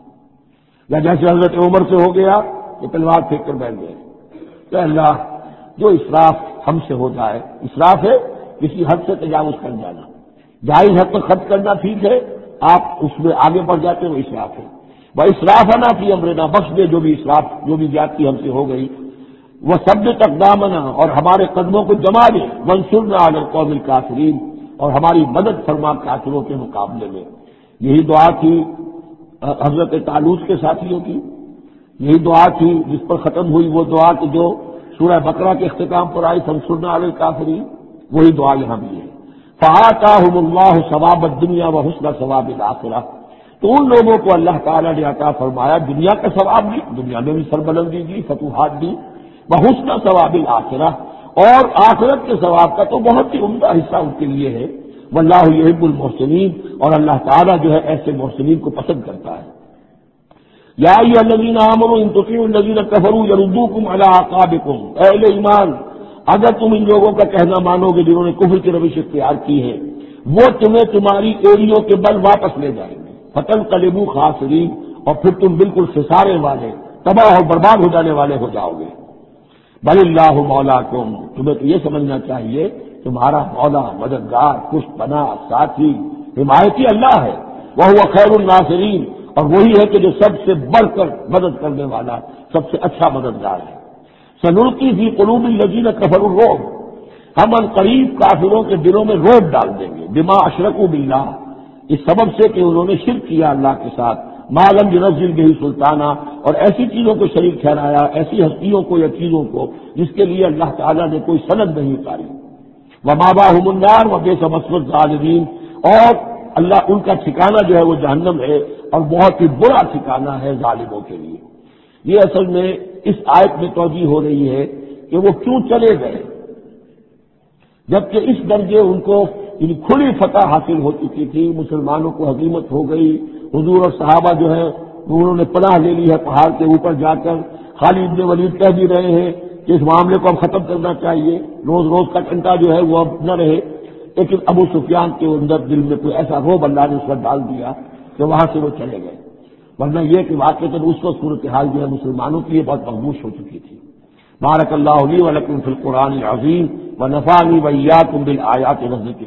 یا جیسے حضرت عمر سے ہو گیا کہ تلوار پھینک کر بیٹھ گئے کہ اللہ جو اسراف ہم سے ہو جائے، اسراف ہے کسی حد سے تجاوز کر جانا، جائز حد تک خرچ کرنا ٹھیک ہے، آپ اس میں آگے بڑھ جاتے وہ اسراف ہے. وہ اسرافنا فی امرنا، بخش دے جو بھی اسراف جو بھی زیادتی ہم سے ہو گئی. وہ سب تقدامنا، اور ہمارے قدموں کو جما دے. وانصرنا علی القوم الکافرین، اور ہماری مدد فرما کافروں کے مقابلے میں. یہی دعا تھی حضرت طالوت کے ساتھیوں کی، یہی دعا تھی جس پر ختم ہوئی وہ دعا کہ جو سورہ بقرہ کے اختتام پر آئی فانصرنا علی الکافرین، وہی دعا یہاں بھی ہے. فآتاہم اللہ ثواب الدنیا وحسن ثواب الآخرہ، تو ان لوگوں کو اللہ تعالیٰ نے عطا فرمایا دنیا کا ثواب بھی، دنیا میں بھی سربلندی دی، فتوحات دی، وحسن ثواب الآخرہ، اور آخرت کے ثواب کا تو بہت ہی عمدہ حصہ ان کے لیے ہے. واللہ یحب المحسنین، اور اللہ تعالیٰ جو ہے ایسے محسنین کو پسند کرتا ہے. یا ایھا الذین آمنوا ان تطیعوا الذین کفروا یردوکم علی اعقابکم، اے اہل ایمان اگر تم ان لوگوں کا کہنا مانو گے جنہوں نے کفر کی روش اختیار کی ہے، وہ تمہیں تمہاری ایڑیوں کے بل واپس لے جائیں گے. فتنقلبوا خاسرین، اور پھر تم بالکل خسارے والے، تباہ اور برباد ہو جانے والے ہو جاؤ گے. بل اللہ مولاکم، تمہیں تو یہ سمجھنا چاہیے تمہارا مولا، مددگار، پشت پناہ، ساتھی، حمایتی اللہ ہے. وہو خیر الناصرین، اور وہی ہے کہ جو سب سے بڑھ کر مدد کرنے والا، سب سے اچھا مددگار ہے. سنلقی فی قلوب الذین کفروا الرعب، ہم ان قریب کافروں کے دلوں میں رعب ڈال دیں گے. بما اشرکوا باللہ، اس سبب سے کہ انہوں نے شرک کیا اللہ کے ساتھ. ما لم ينزل به سلطانہ، اور ایسی چیزوں کو شریک ٹھہرایا، ایسی ہستیوں کو یا چیزوں کو جس کے لیے اللہ تعالیٰ نے کوئی سند نہیں اتاری. ومأواہم النار وبئس مثوى الظالمین، اور اللہ ان کا ٹھکانہ جو ہے وہ جہنم ہے، اور بہت ہی برا ٹھکانہ ہے ظالموں کے لیے. یہ اصل میں اس آیت میں توجیہ ہو رہی ہے کہ وہ کیوں چلے گئے جبکہ اس درجے ان کو ان کھلی فتح حاصل ہو چکی تھی، مسلمانوں کو ہزیمت ہو گئی. حضور اور صحابہ جو ہے انہوں نے پناہ لے لی ہے پہاڑ کے اوپر جا کر. خالد بن ولید کہہ بھی رہے ہیں کہ اس معاملے کو اب ختم کرنا چاہیے، روز روز کا ٹنٹا جو ہے وہ اب نہ رہے. لیکن ابو سفیان کے اندر دل میں کوئی ایسا روب اللہ نے اس وقت ڈال دیا کہ وہاں سے وہ چلے گئے. ورنہ یہ کہ واقعہ اس وقت صورتحال جو ہے مسلمانوں کی بہت مخدوش ہو چکی تھی. بارک اللہ لی و لکم فی القرآن العظیم ونفعنی وإیاکم بالآیات والذکر